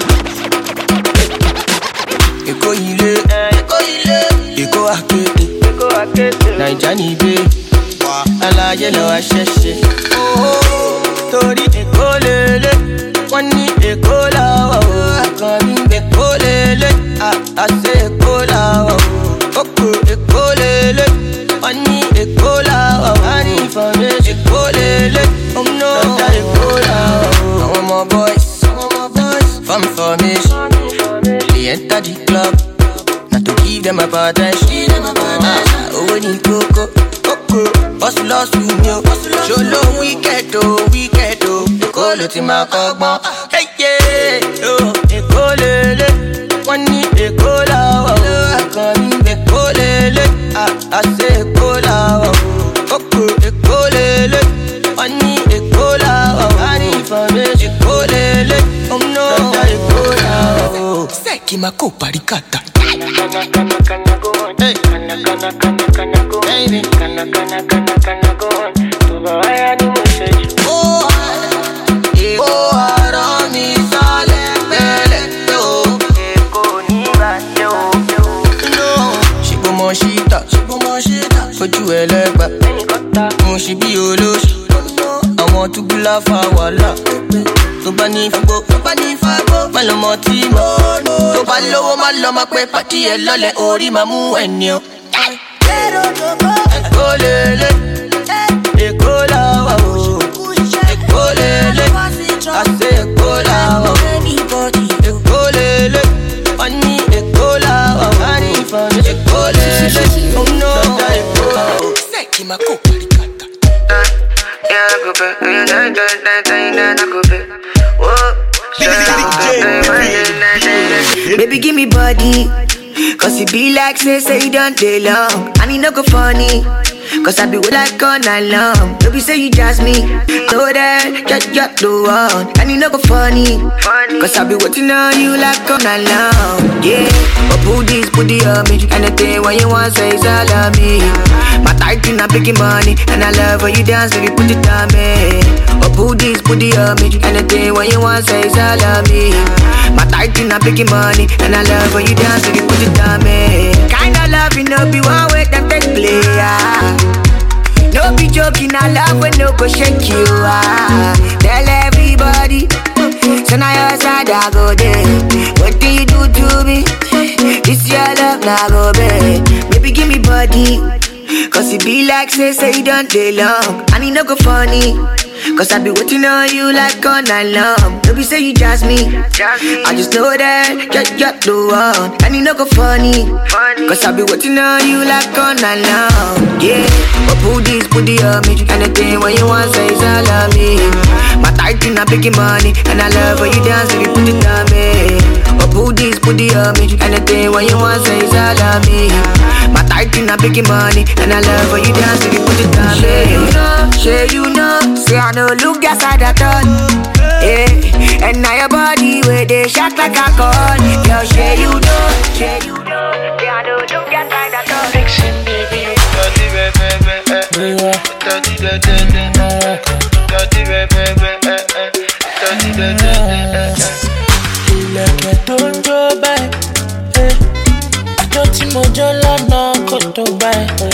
Eko ile, Eko ile, Eko akete, Eko akete, Naija ni be, alaye lo wa ṣẹ̀ṣẹ̀. Oh, torí Eko lele, wọ́n ní Eko la wa o, kan mi Eko lele, I say Eko la wa o, oko Eko lele, wọ́n ní Eko la wa o, I need information Eko lele, oh no, lọ́jà Eko la wa o. Àwọn ọmọ boys, àwọn ọmọ boys, from formation, they enter the club, not to give them a bad attention. Ah, owó ní kókó, kókó, hustle hustle ni o, ṣolo wicked o, wicked o, Èkó ló ti máa kọ́gbọ́n. Hey yeah, oh, Èkó lele, wọ́n ní Èkó la wà o, àkànní Èkó lele, I say Èkó la wà o, kókó Èkó lele, wọ́n ní Èkó la wà o, I need information Èkó lele, oh no, lọ́jà Èkó la wà o. Sẹ́ẹ̀kì máa kó parikata. Kana kana kana kana go on, kana kana kana kana go on, kana kana kana kana go on. Tuba waya ni message. Oh, oh, ara mi sale pele yo. Eko ni ba yo. No, she go mo shita, she go mo shita. Fojú ẹlẹ́gbà, mo ṣe bí olóṣù. Àwọn túbúlà fa wàhálà. Tó bá ní fagbó, tó bá ní fagbó, má lọ mọ tí mo. Tó bá lówó má lọ máa pẹ́ pàtí ẹ̀ lọ́lẹ̀ orí máa mú ẹni o. Èkó lele, Èkó la wà o. Èkó lele, àṣẹ Èkó la wà o. Èkó lele, wọ́n ní Èkó la wà o. Wọ́n ní ìfọ̀nì Èkó lele, òun náà lọ́jà Èkó la wà o. Sẹ́ẹ̀kì máa kó parí kàtà. Yeah, go back, yeah, yeah, Baby, give me body, cause it be like say, say you done day long. And it no go funny, cause I be with like all night long. Baby, say you jazz me, know that, just, just the one. And it no go funny, cause I be waiting on you like all night long. Yeah, but put this, put the on me. Anything what you want, say is all of me. My tightin' I'm picking money, and I love when you dance, baby, put it on me. But put this, put the on me. Anything what you want, say is all of me. My tightin' I'm picking money, and I love when you dance, baby, put it on me. Kinda love you know be one way that take play, ah. No be joking, I love when no go shake you, ah. Tell everybody, so now your side I go there. What do you do to me? This your love, now go back. Baby, give me body, cause it be like say, say you done day long. And it no go funny, cause I be waiting on you like all night long. Baby, say you jazz me, I just know that, just, just the one. And it no go funny, cause I be waiting on you like all night long. Yeah, but put this, put the on me. Anything what you want, say is all of me. My tightin' I'm picking money, and I love when you dance, baby, put it on me. But put this, put the on me. Anything what you want, say is all of me. My tightin' I'm picking money, and I love when you dance, baby, put it on me. Sure you know, sure you know, say I know look that side at all. Yeah, and now your body where they shock like a gun. Yo, sure you know, sure you know, say I know look that side at all. Fiction, baby, dirty baby, dirty dirty dirty baby, dirty dirty. Ilẹ̀kẹ̀ tó ń jó báyìí, ìjọ tí mo jọ lọ́nà kò tó báyìí.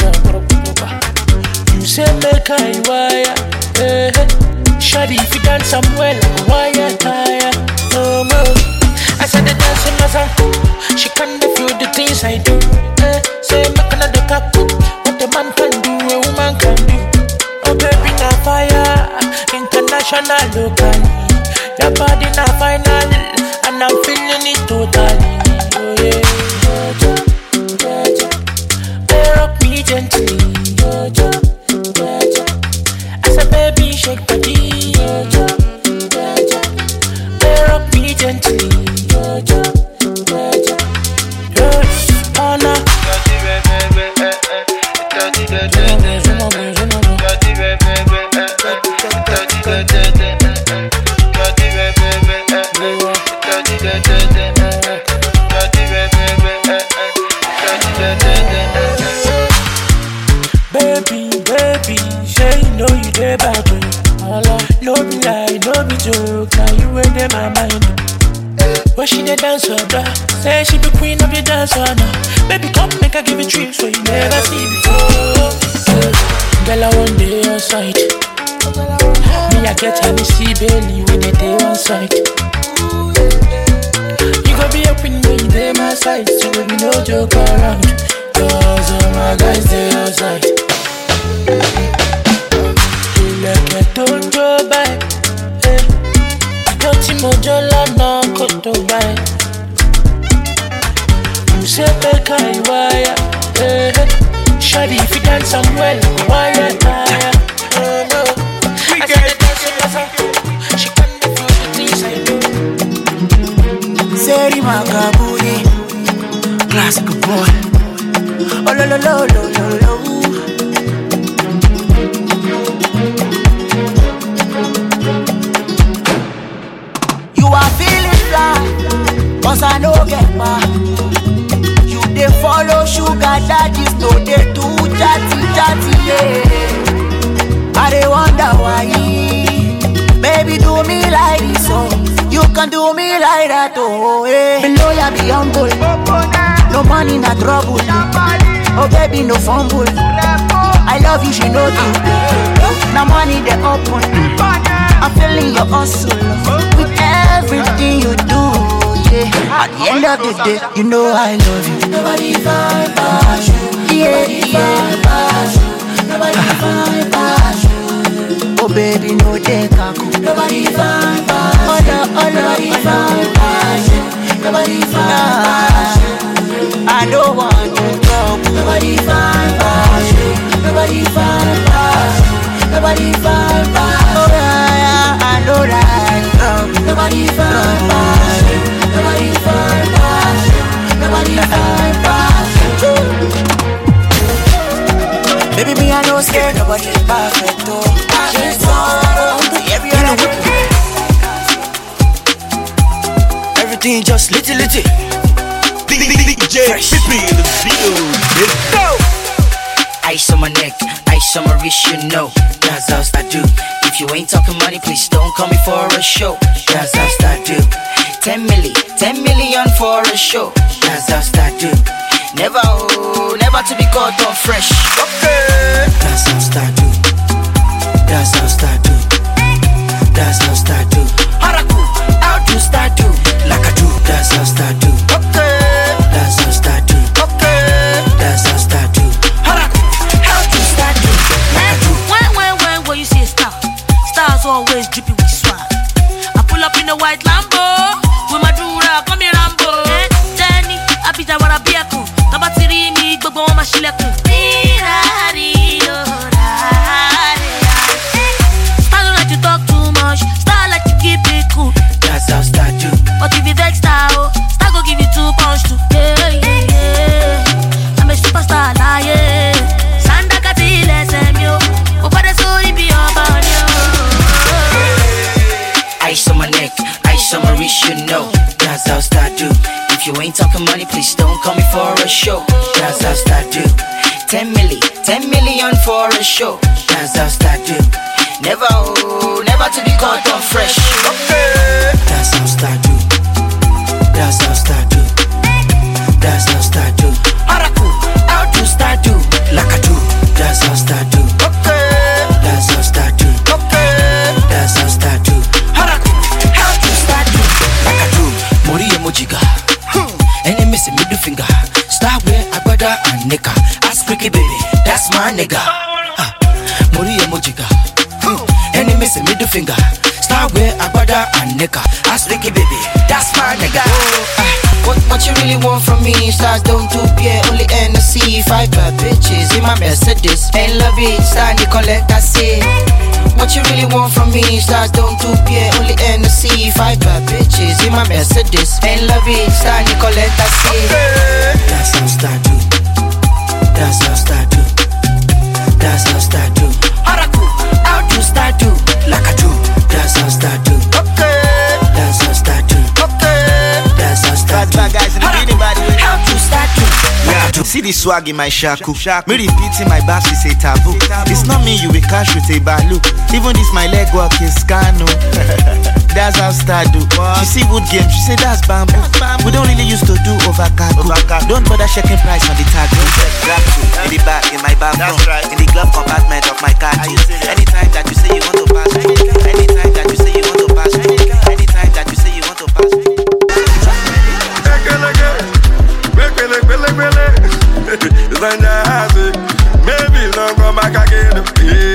You say make I wire, eh? Shawty, if you dance somewhere like wire tire, no more. I said the dance in my circle, she can't feel the things I do. Eh? Say make another couple, what the man can do, a woman can do. Oh baby, na fire, international, locally. Your body na final, and I'm feeling it totally. Oh yeah, Jojo, Jojo, oh, rock me gently, Jojo, Jojo. I said baby shake body, Jojo, Jojo, oh, rock me gently, Jojo, Jojo. Yes, oh no. Dirty baby, eh eh, dirty dirty, dirty baby, eh eh, dirty dirty. Baby, baby, say you know you dey bad, no be lie, no be joke, now you in my mind. When she dey dance for bra, say she be queen of the dance floor now. Baby, come make her give you tricks so you never see before. Girl, I want day on side. Me, I get her, me see Bailey when they day on side. You gon' be a queen when you dey my side, so baby, no joke around. Cause all my guys dey outside. Ilẹ̀kẹ̀ tó ń jó báyìí, ìjọ tí mo jọ lọ́nà kò tó báyìí. You say make I wire, eh? Shawty, if you dance somewhere like wire tire, oh no. I said the dance in my circle, she can't feel the things I do. Seri Makabuni, classic boy. Oh lo lo lo lo lo lo. You are feeling fly, cause I know get back. You dey follow sugar daddies, no dey do chatty chatty, yeah. I dey wonder why, baby do me like this, oh. You can do me like that, oh, yeah. Below ya be humble, no money, no trouble. Oh baby, no fumble. I love you, she know you. Now money they open. I'm feeling your hustle with everything you do, yeah. At the end of the day, you know I love you. Nobody find past you. Yeah, yeah. Nobody find past you. Oh baby, no take a coup. Nobody find past you. Oh no, oh no, nobody find past you. Nobody find past you. I don't want to trouble. Nobody find past you. Nobody find past you. Nobody find past you. everything just little little. D J Pippi in the field. Let's go. Ice on my neck, ice on my wrist, you know. That's how I do. If you ain't talking money, please don't call me for a show. That's how I do. Ten milli, ten million for a show. That's how I do. Never, oh, never to be caught on fresh. Okay. That's how I do. That's how I do. That's how I do. Haraku, how do I do? Like I do. That's how I do. Okay. That's how I do. Okay. That's how I do. Haraku, how do I do? Like I do. When, when, when, when you see a star, stars always dripping with swag. I pull up in a white Lambo with my dura, come here Rambo. Eh, Jenny, I be that what I be a cool. Tabatiri me, go go on my shilekun. Style like you talk too much, style like you keep it cool. That's how I do. But if you vex style, style go give you two punch too. Yeah, yeah, yeah. I'm a superstar, nah, yeah. Sanda kati lesem yo, over the story be about you. Ice on my neck, ice on my wrist, you know. That's how I do. If you ain't talking money, please don't call me for a show. That's how I do. Ten milli, ten million for a show. That's how I do. Never, oh, never to be caught on fresh. Okay. That's how I do. That's how I do. That's how I do. Haraku, how do I do? Like I do. That's how I do. Okay. That's how I do. Okay. That's how I do. Haraku, how do I do? Like I do. Mori emojiga. Any missing middle finger. Start where I brother and nigga. Ask Ricky baby, that's my nigga. Mori emojiga. Any missing middle finger. Start where I brother and nigga. Ask Ricky baby, that's my nigga. What, what you really want from me? Stars don't do beer, only N S C. Five bad bitches in my Mercedes. Ain't love it, stand you collect that say. What you really want from me? Stars don't do beer, only N S C. Five bad bitches in my Mercedes. Ain't love it, stand you collect that say. That's how I do. That's how I do. That's how I do. Haraku, how do I do? Like I do. That's how I do. Okay. That's how I do. Okay. That's how I do. Bad guys in the beating body. How to start to? Yeah, see the swag in my shaku. Me repeating my bass is a taboo. It's not me you will cash with a balu. Even this my leg work is scano. That's how star do. She see wood game, she say that's bamboo. We don't really used to do over cargo. Don't bother checking price on the tag. Grab two in the back in my bathroom, in the glove compartment of my car. Anytime that you say you want to pass, anytime that you say you want to pass, anytime that you say you want to pass. Maybe don't come back again.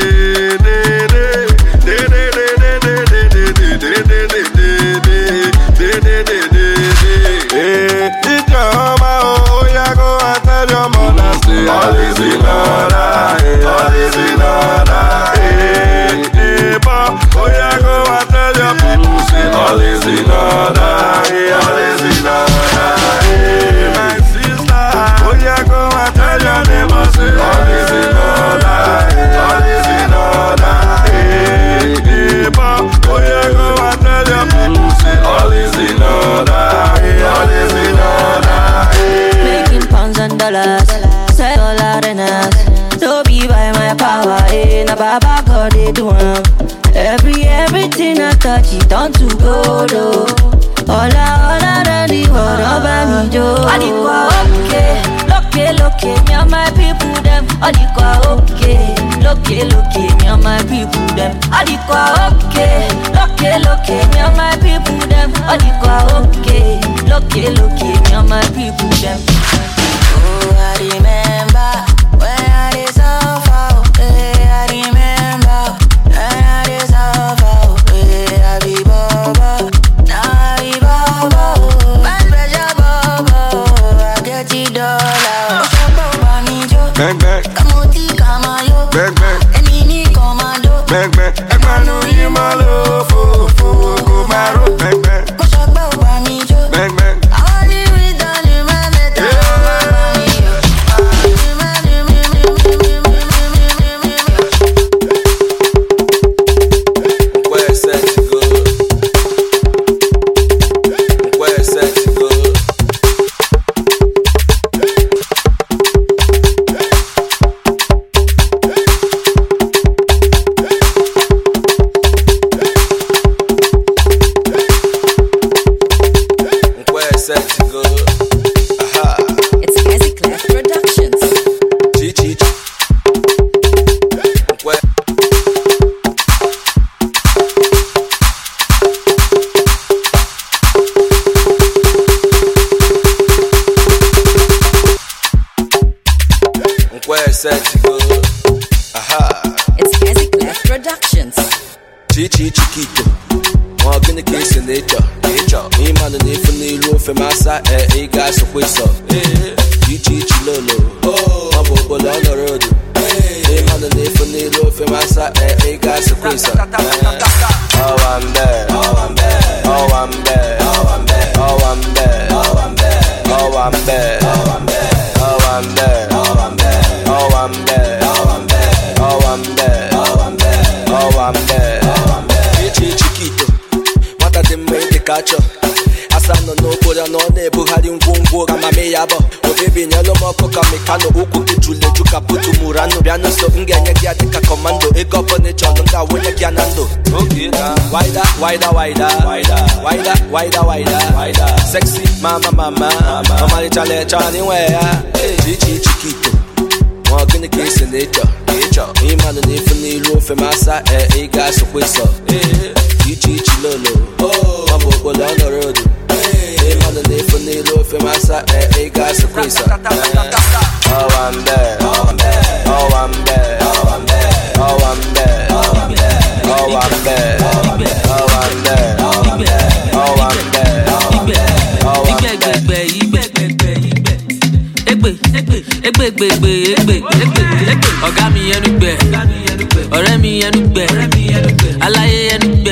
All is in order, all is in order. Hey, hey, oh yeah, go and tell your people, say all is in order, all is in order. Hey, my sister, oh yeah, go and tell your neighbor, say all is in order, all is in order. Hey, hey, oh yeah, go and tell your people, say all is in order, all is in order. Making pounds and dollars. All arenas, don't be by my power, eh? Na Baba God they do am. Every everything I touch it turn to gold, oh. All I, all around the world, over me, Joe. Alikwa okay, loke loke, me and my people them. Alikwa okay, loke loke, me and my people them. Alikwa okay, loke loke, me and my people them. Alikwa okay, loke loke, me and my people them. Oh, I remember when I did suffer. I remember when I did suffer. I be Baba, now I be Baba. Bad pressure Baba, I get the dollar. Bang bang, Kamuti Kamayo. bang bang, Enini Commando. bang bang. Ekmanu Yimalo, fo fo go maro. Bang bang, bang bang. I only read on the man. said you go. Aha. It's Classic Life Productions. Chichi Chiquito. One gonna kiss in nature. Nature. Me man the name for the roof and massa. Eh, hey guys, so we saw. Chichi Chilolo. Oh, my bobo on the road. Hey, man the name for the roof and massa. Eh, hey guys, so we saw. Oh, I'm there. Oh, I'm there. Oh, I'm there. Oh, I'm there. Oh, I'm there. Oh, I'm there. Oh, I'm there. Oh, I'm there. Oh, I'm there. Oh, I'm there. Oh, I'm there. Oh, I'm there. Oh, I'm there. Oh, I'm there. Oh, I'm there. Oh, I'm there. Chichi Chiquito. What a them way to catch up. Asano no put on on the Buhari Ngumbo kama meyabo. O baby nyalo moko kamekano uku kitule juka putu murano. Biano so ngenya kia teka commando. Ego pone cholo nga wenya kia nando. Okay na. Wider, wider, wider, wider, wider, wider, wider, wider. Sexy mama, mama, mama ni chale chani wea. Chichi Chiquito. One gonna kiss in nature. Nature. Me man the name for the roof and massa. Eh, hey guys, so we saw. Chichi Chilolo. Oh, my bobo on the road. Hey man the name for the roof and massa. Eh, hey guys, so we saw. Oh, I'm there. Oh, I'm there. Oh, I'm there. Oh, I'm there. Oh, I'm there. Oh, I'm there. Oh, I'm there. Oh, I'm there. Oh, I'm there. Oh, I'm there. Oh, I'm there. Oh, I'm Egbe egbe egbe egbe egbe ọ̀gá mi ẹnu gbẹ ọ̀rẹ́ mi ẹnu gbẹ aláyé ẹnu gbẹ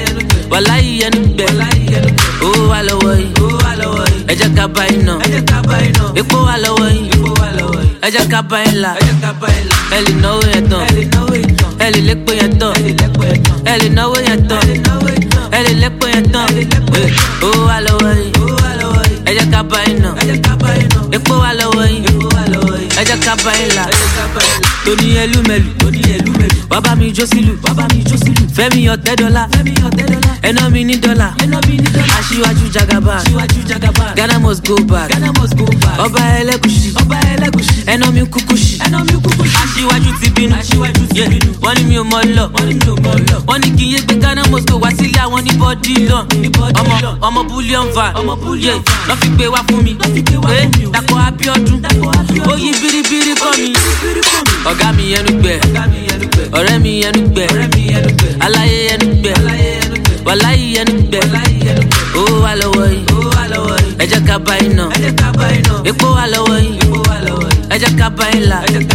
wàláyé ẹnu gbẹ owó wà lọ́wọ́ yìí ẹ jẹ́ ká bá iná epo wà lọ́wọ́ yìí ẹ jẹ́ ká bá ilà ẹ lè náwó yẹn tán ẹ lè lépo yẹn tán ẹ lè náwó yẹn tán ẹ lè lépo yẹn tán owó wà lọ́wọ́ yìí ẹ jẹ́ ká bá iná epo wà lọ́wọ́ yìí ẹ jẹ́ ká bá ilà tóní ẹlúmẹlù bàbá mi jó sílù fẹ́mi ọ̀tẹ́ dọ́là ẹná mi ní dọ́là aṣíwájú jagaba Ghana must go back ọba ẹlẹ́gùṣì ẹná mi kúkúṣì aṣíwájú ti bínú wọ́n ní mi ò mọ̀ lọ wọ́n ní kí n yé gbé Ghana must go wá sílé àwọn ní bọ́dí lọ ọmọ bullion van lọ́ fi gbé wá fún mi pé Dàpọ̀ Abíọ́dún ó yí biribiri kọ́ mi ọ̀gá mi ẹnu gbẹ ọ̀rẹ́ mi ẹnu gbẹ aláyé ẹnu gbẹ wàláyé ẹnu gbẹ owó wà lọ́wọ́ yìí ẹ jẹ́ ká bá iná epo wà lọ́wọ́ yìí ẹ jẹ́ ká bá ilà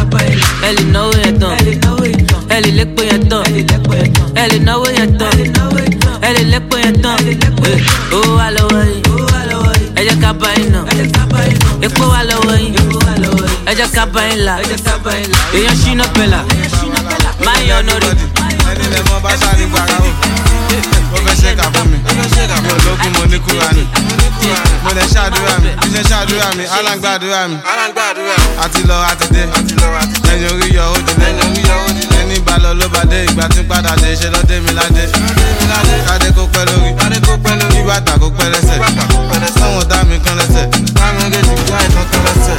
ẹ lè náwó yẹn tán ẹ lè lépo yẹn tán ẹ lè náwó yẹn tán ẹ lè lépo yẹn tán owó wà lọ́wọ́ yìí ẹ jẹ́ ká bá iná epo wà lọ́wọ́ yìí ẹ jẹ́ ká bá ilà èèyàn ṣínà pẹ̀lá máa ń yan ọ̀nà rẹ̀. ẹni lè mọ bá sáré gbàrà o mo fẹ́ ṣe kà fún mi mi ò lókun mo ní kúra ni mo lè ṣàdúrà mi bí ṣe ṣàdúrà mi alágbàdúrà mi àti lọ àti dé ẹni orí yọ ó dilé ẹni bá lọ ló bá dé ìgbà tí ń padà dé ṣe lọ dé mi ládé kádé kó pẹ́ lórí kí bàtà kó pẹ́ lẹ́sẹ̀ àwọn ọ̀tá mi kan lẹ́sẹ̀ káwọn méjèèjì gbá ìtàn kan lẹ́sẹ̀.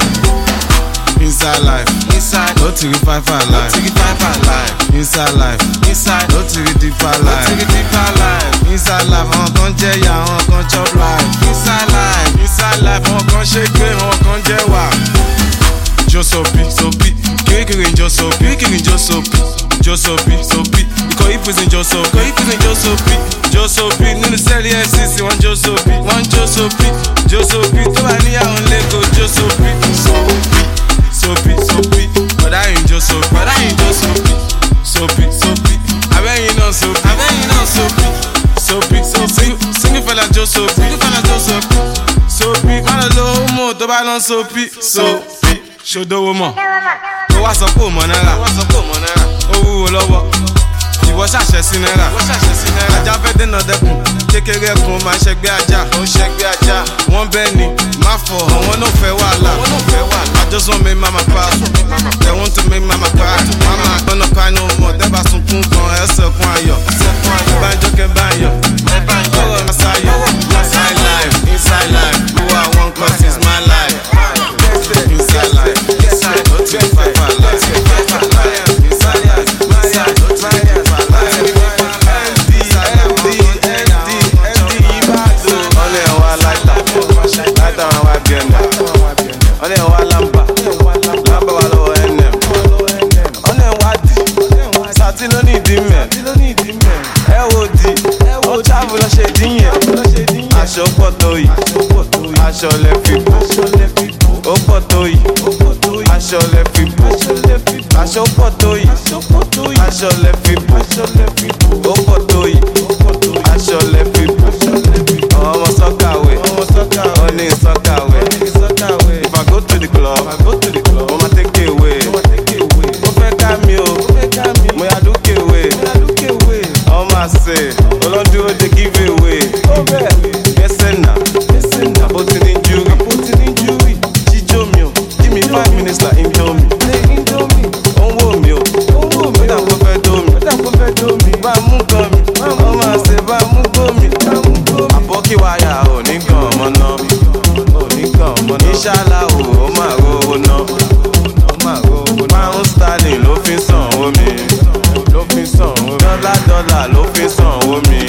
Inside life, inside, no to get five five life, no to get five five life. Inside life, inside, no to get deeper life, no to get deeper life. Inside life, àwọn kan jẹ ya, àwọn kan chop life. Inside life, inside life, àwọn kan shake pé, àwọn kan jẹ wà. Jo sopi, sopi, kirikiri jo sopi, kirikiri jo sopi, jo sopi, sopi. Ikọ̀ ìpèsè jo sopi, ikọ̀ ìpèsè jo sopi, jo sopi. Nínú sẹ́ẹ̀lì F C C, wọ́n jo sopi, wọ́n jo sopi, jo sopi. Tó bá níyàwó lẹ́kọ̀ọ́ jo sopi, sopi. Soapy, soapy, but I ain't just soapy, but I ain't just soapy, soapy, soapy. I bet you know soapy, I bet you know soapy, soapy, soapy. Sing it fella just soapy, sing it fella just soapy, soapy. Man a low mo, to buy non soapy, soapy. Show the woman. Go what's up, woman? What's up, woman? Oh, love. Ìwọ ṣàṣẹ sí náírà, ajá fẹ́ dènà dẹkùn, kékeré kun máa ń ṣẹgbẹ́ ajá, ó ń ṣẹgbẹ́ ajá. Wọ́n bẹ́ẹ̀ ni, má fọ̀, àwọn náà fẹ́ wàhálà. I just want make mama proud, they want to make mama cry. Mama gonna cry no more, dẹ́bà sunkún kan, ẹsẹ̀ kun ayọ̀. Ìbánjọ́ kẹ́ báyọ̀, ọ̀rọ̀ masayọ̀. Inside life, inside life, who I want cause it's my life. Inside life, inside, no to be five five life. Inside life, inside, no to be five five life. Only one light up, light down and wipe your neck. ó travel lọ ṣe dín yẹn. Aṣọ pọ̀ tó yìí, aṣọ lẹ fi bò. Ó pọ̀ tó yìí, aṣọ lẹ fi bò. Aṣọ pọ̀ tó yìí, aṣọ lẹ fi bò. Ó pọ̀ tó yìí, aṣọ lẹ fi bò. Ọmọ sọ́kàwé, ó ní sọ́kàwé. If I go to the club, mo ma take away. Mo fẹ́ ká mi o, mo yà dúkè wé. Ọmọ àṣẹ, olódúró dey give away. Yẹ́sẹ̀ nà, àpótí ní júwì. Jíjó mi o, give me five minutes like indomie. Ó ń wò mí o, ó dà kó fẹ́ dó mi. Bá a mú gan mi, ọmọ àṣẹ bá a mú gbó mi. Àbọ̀kí wáyà ò ní gan ọmọ náà. Inshallah o, ó máa rówó ná. Pound sterling ló fi sanwó mi. Dọ́là dọ́là ló fi sanwó mi.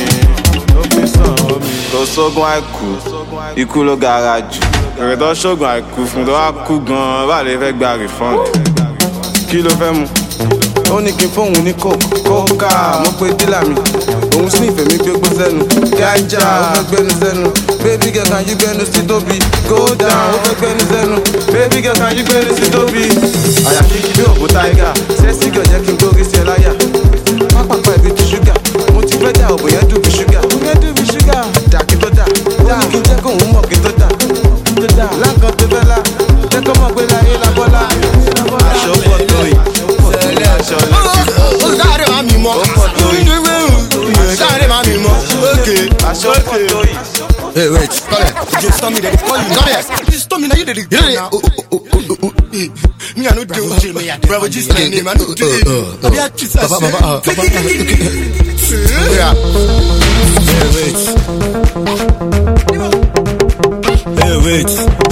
Kò sógun àìkú, ikú ló gara jù. Èrè tó ṣógun àìkú fún tó wá kú gan-an, bá lè fẹ́ gba refund. Kí ló fẹ́ mu? Ó ní kí n fóun ní kókà, mo pe dílà mi. Òun sì ìfẹ́ mi gbégbó sẹ́nu. Gájà, ó fẹ́ gbẹ́nu sẹ́nu. Baby girl, can you gbẹ́nu sí tóbi? Go down, ó fẹ́ gbẹ́nu sẹ́nu. Baby girl, can you gbẹ́nu sí tóbi? Àyà kíkí bí òkú táìgà. Sẹ́sì girl jẹ́ kí n gbórí sí ẹ láyà. Pápákọ̀ ẹ̀bí ti ṣúgà. Mo ti fẹ́ dà òbò yẹn dùn bí ṣúgà. Òbò yẹn dùn bí ṣúgà. Dà kí tó dà. Ó ní kí n jẹ́ kóun mọ̀ kí tó dà. Láǹkan tó fẹ́ la. Jẹ́ kó mọ̀ pé láyé la bọ́lá. Aṣọ pọ̀ tó yìí. Aṣọ lẹ́sìn. Ó sáré máa mi mọ́. Ó pọ̀ tó yìí. Sáré máa mi mọ́. Okay. Aṣọ pọ̀ tó yìí. Hey, wait, come here. You just told me that they call you. Come here. You just told me that you did it. You did it. Oh, oh, oh, oh, oh. Me, I don't do it. Bravo, just my name. I don't do it. I be a kiss. Baba, Baba, Baba. Yeah. Hey, wait. Hey, wait.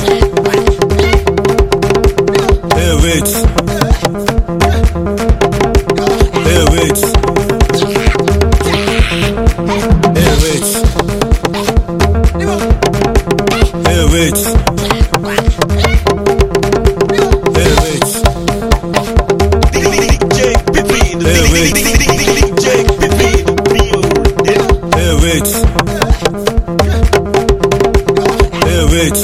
Hey, wait. Hey, wait. Hey, wait. Hey, wait. Hey, wait. D J Pippy, Hey, wait. D J Pippy, Hey, wait. Hey, wait.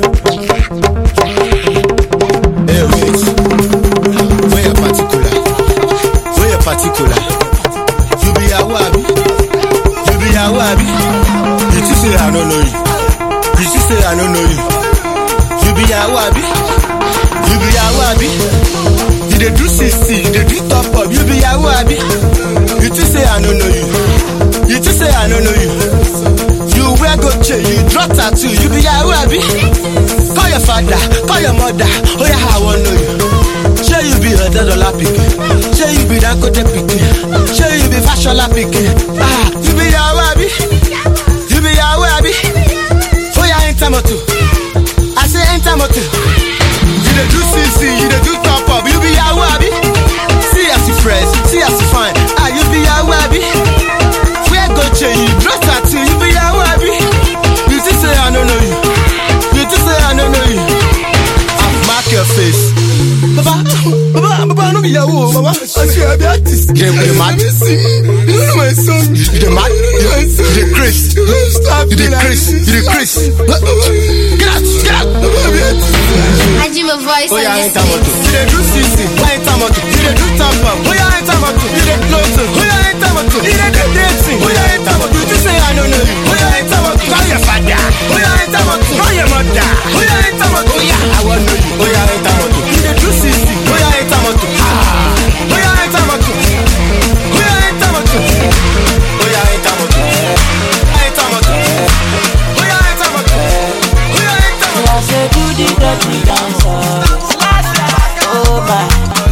Hey, wait. Where you particular? Where you particular? You be a wabi. You be a wabi. You just say I don't know you. You just say I don't know you. You be a wabi. You be a wabi. You dey do sixty. You dey do top up. You be a wabi. You just say I don't know you. You just say I don't know you. You wear gold chain. You draw tattoo. You be a wabi. Call your father. Call your mother. Oh yeah, I want know you. Sure you be a dollar pick. Sure you be that cote pick. Sure you be fashion la pick. Ah, you be a wabi. You be a wabi. Oh yeah, enter moto. I say enter moto. You dey do C C. You dey do top up. You be a wabi. See as you fresh. See as you fine. Ah, you be a wabi. Wear gold chain. You draw tattoo. You be a wabi. You just say I don't know you. You just say I don't know you. I've marked your face. Baba, Baba, Baba, no be yahoo, Baba. I say I be artist. You dey mad? You know my son. You dey mad? You dey crazy. You dey crazy. You dey crazy. Get out, get out. I do my voice. Oh yeah, enter moto. You dey do sixty. Why enter moto? You dey do top up. Oh yeah, enter moto. You dey close. Oh yeah, enter moto. You dey do dancing. Oh yeah, enter moto. You just say I don't know you. Oh yeah, enter moto. Call your father. Oh yeah, enter moto. Call your mother. Oh yeah, enter moto. Oh yeah, I want know you. Oh yeah, enter moto. You dey do sixty. Oh yeah, enter moto. Ah. Oh yeah, enter moto. Oh yeah, enter moto. Oh yeah, enter moto. Enter moto. Oh yeah, enter moto. Oh yeah, enter moto. I say do the dirty dancer. Oh my.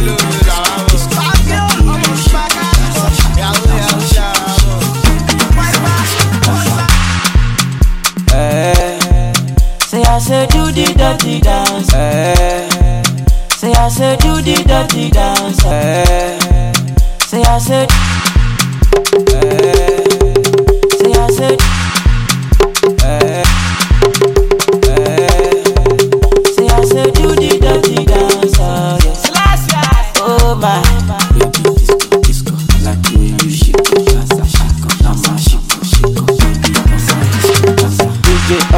Say I say do the dirty dance. Say I say do the dirty dance. Say I say. Say I say. Say I say do the dirty dance. Oh my. Baby disco disco, I like the way you shake it, shake it, shake it, shake it.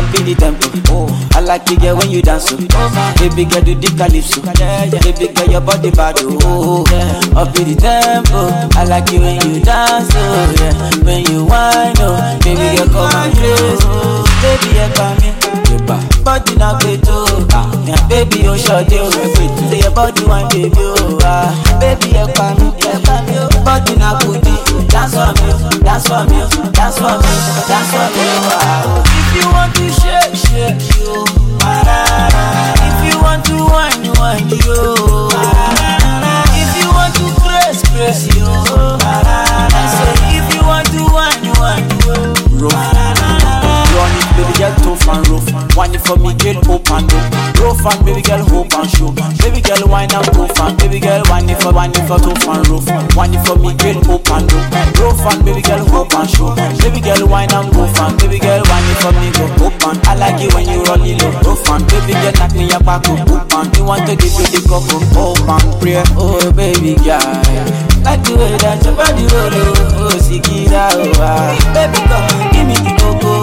in the tempo. Oh, I like it girl when you dance. Oh, baby girl do the calypso. Baby girl your body bad. Oh, up in the tempo. I like it when you dance. Oh, yeah. When you whine. Oh, baby girl come and crazy. Oh, baby girl come in. Body na beto. Ah, yeah, baby oh short you. Say your body one baby oh. Ah, baby girl come in. Body na booty. Dance for me, dance for me, dance for me, dance for me. Ah. If you want to shake, shake you. If you want to whine, whine you. If you want to press, press you. I say if you want to whine, whine you. Run it, baby girl, tough and rough. Whine it for me, girl, open up. Rough and baby girl, hope and show. Baby girl, whine and tough and baby girl, whine it for, whine it for tough and rough. Whine it for me, girl, open up. Rough and baby girl, hope and show. Baby girl, whine and tough and baby girl, whine it for me, go open. I like it when you roll it low. Rough and baby girl, knock me your back up, open. You want to give you the cup of open prayer. Oh baby girl, like the way that your body roll. Oh, sick it out, baby come give me the cocoa.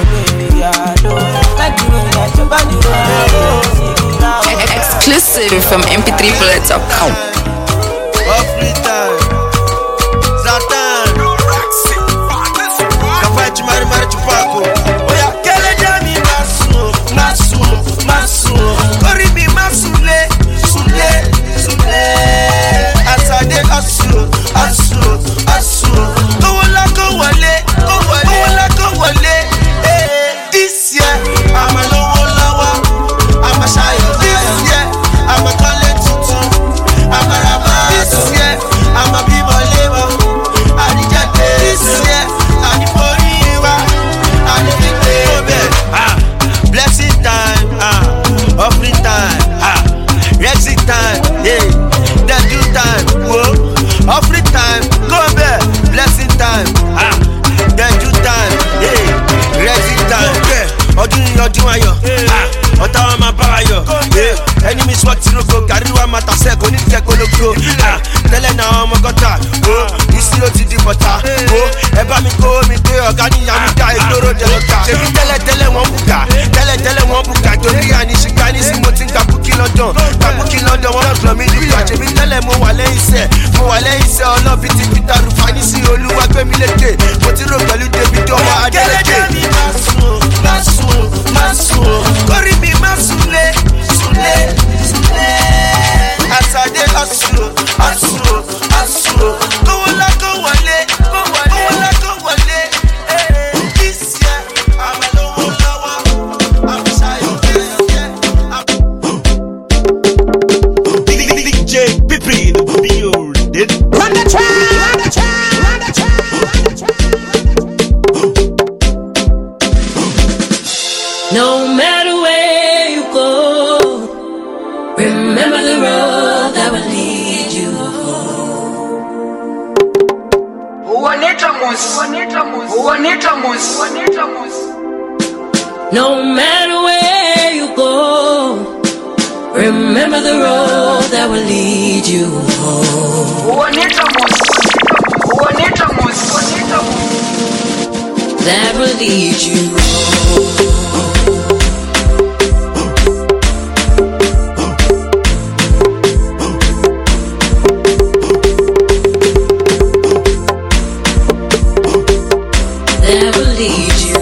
Exclusive from M P three bullets dot com. This year, I'm a low lower. I'm a shy. This year, I'm a calling tutu. I'm a rama. This year, I'm a people labor. I need your this year, I'm the forever. I'm the big baby. Ah, blessing time. Ah, offering time. Ah, exit time. Yeah, that do time. Whoa, offering time. Go back. Blessing time. Ah, that do time. Yeah, exit time. Yeah, ọdún ọdún ayọ̀. Ah, ọ̀tá wa máa bá ayọ̀. Enemy swat tí ló go kárí wa máa tàṣẹ́ kò ní jẹ́ kólógó. Tẹ́lẹ̀ náà ọmọ gọ́tà. Ìsí ló ti di bọ̀tà. Ẹ bá mi kó mi dé ọ̀gá ní Yamika ìgboro dẹ̀lọ́ta. Ṣèbí tẹ́lẹ̀ tẹ́lẹ̀ wọ́n bùkà. Tẹ́lẹ̀ tẹ́lẹ̀ wọ́n bùkà. Torí àníṣìká ní sí mo ti ń gba búkí London. Gba búkí London wọ́n lọ mí nípa. Ṣèbí tẹ́lẹ̀ mo wà lẹ́yìn iṣẹ́. Mo wà lẹ́yìn iṣẹ́ ọlọ́bí ti Peter Rufani sí Olúwa gbé mi lékè. Mo ti rò pẹ̀lú David ọmọ Adélèké. Masun, masun, kori mi masule, sule, sule. Asade asuro, asuro, asuro. Go la go wale, go wale, go la go wale. This year I'm a low lower, I'm shy. D J Pippi in the building. Run the track, run the track, run the track. No matter where you go, remember the road that will lead you home. No matter where you go, remember the road that will lead you home. That will lead you home. That will lead you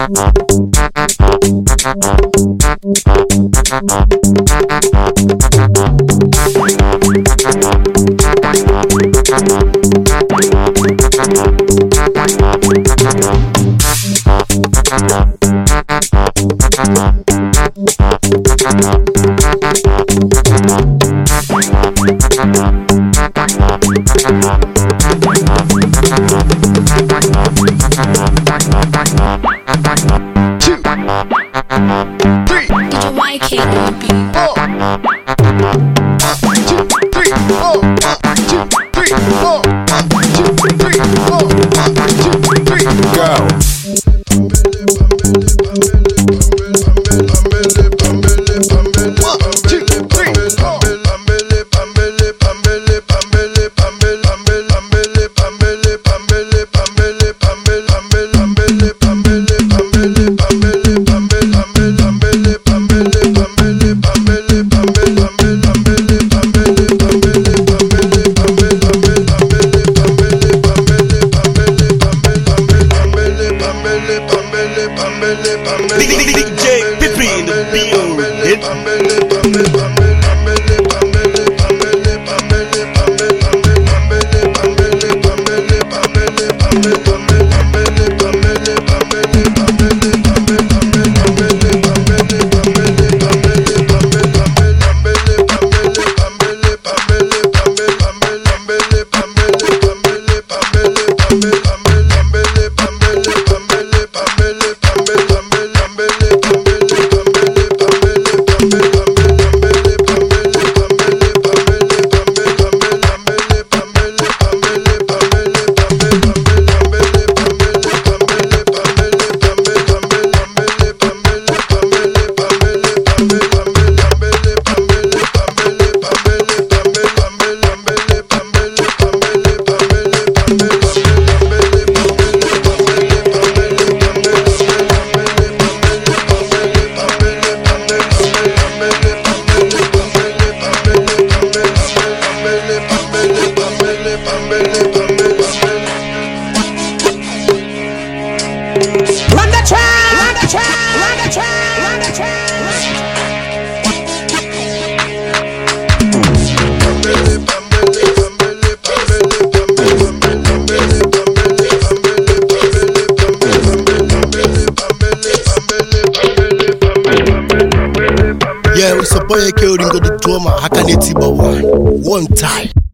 Yeah, we support you, Ringo the drummer. How can it be one? One time.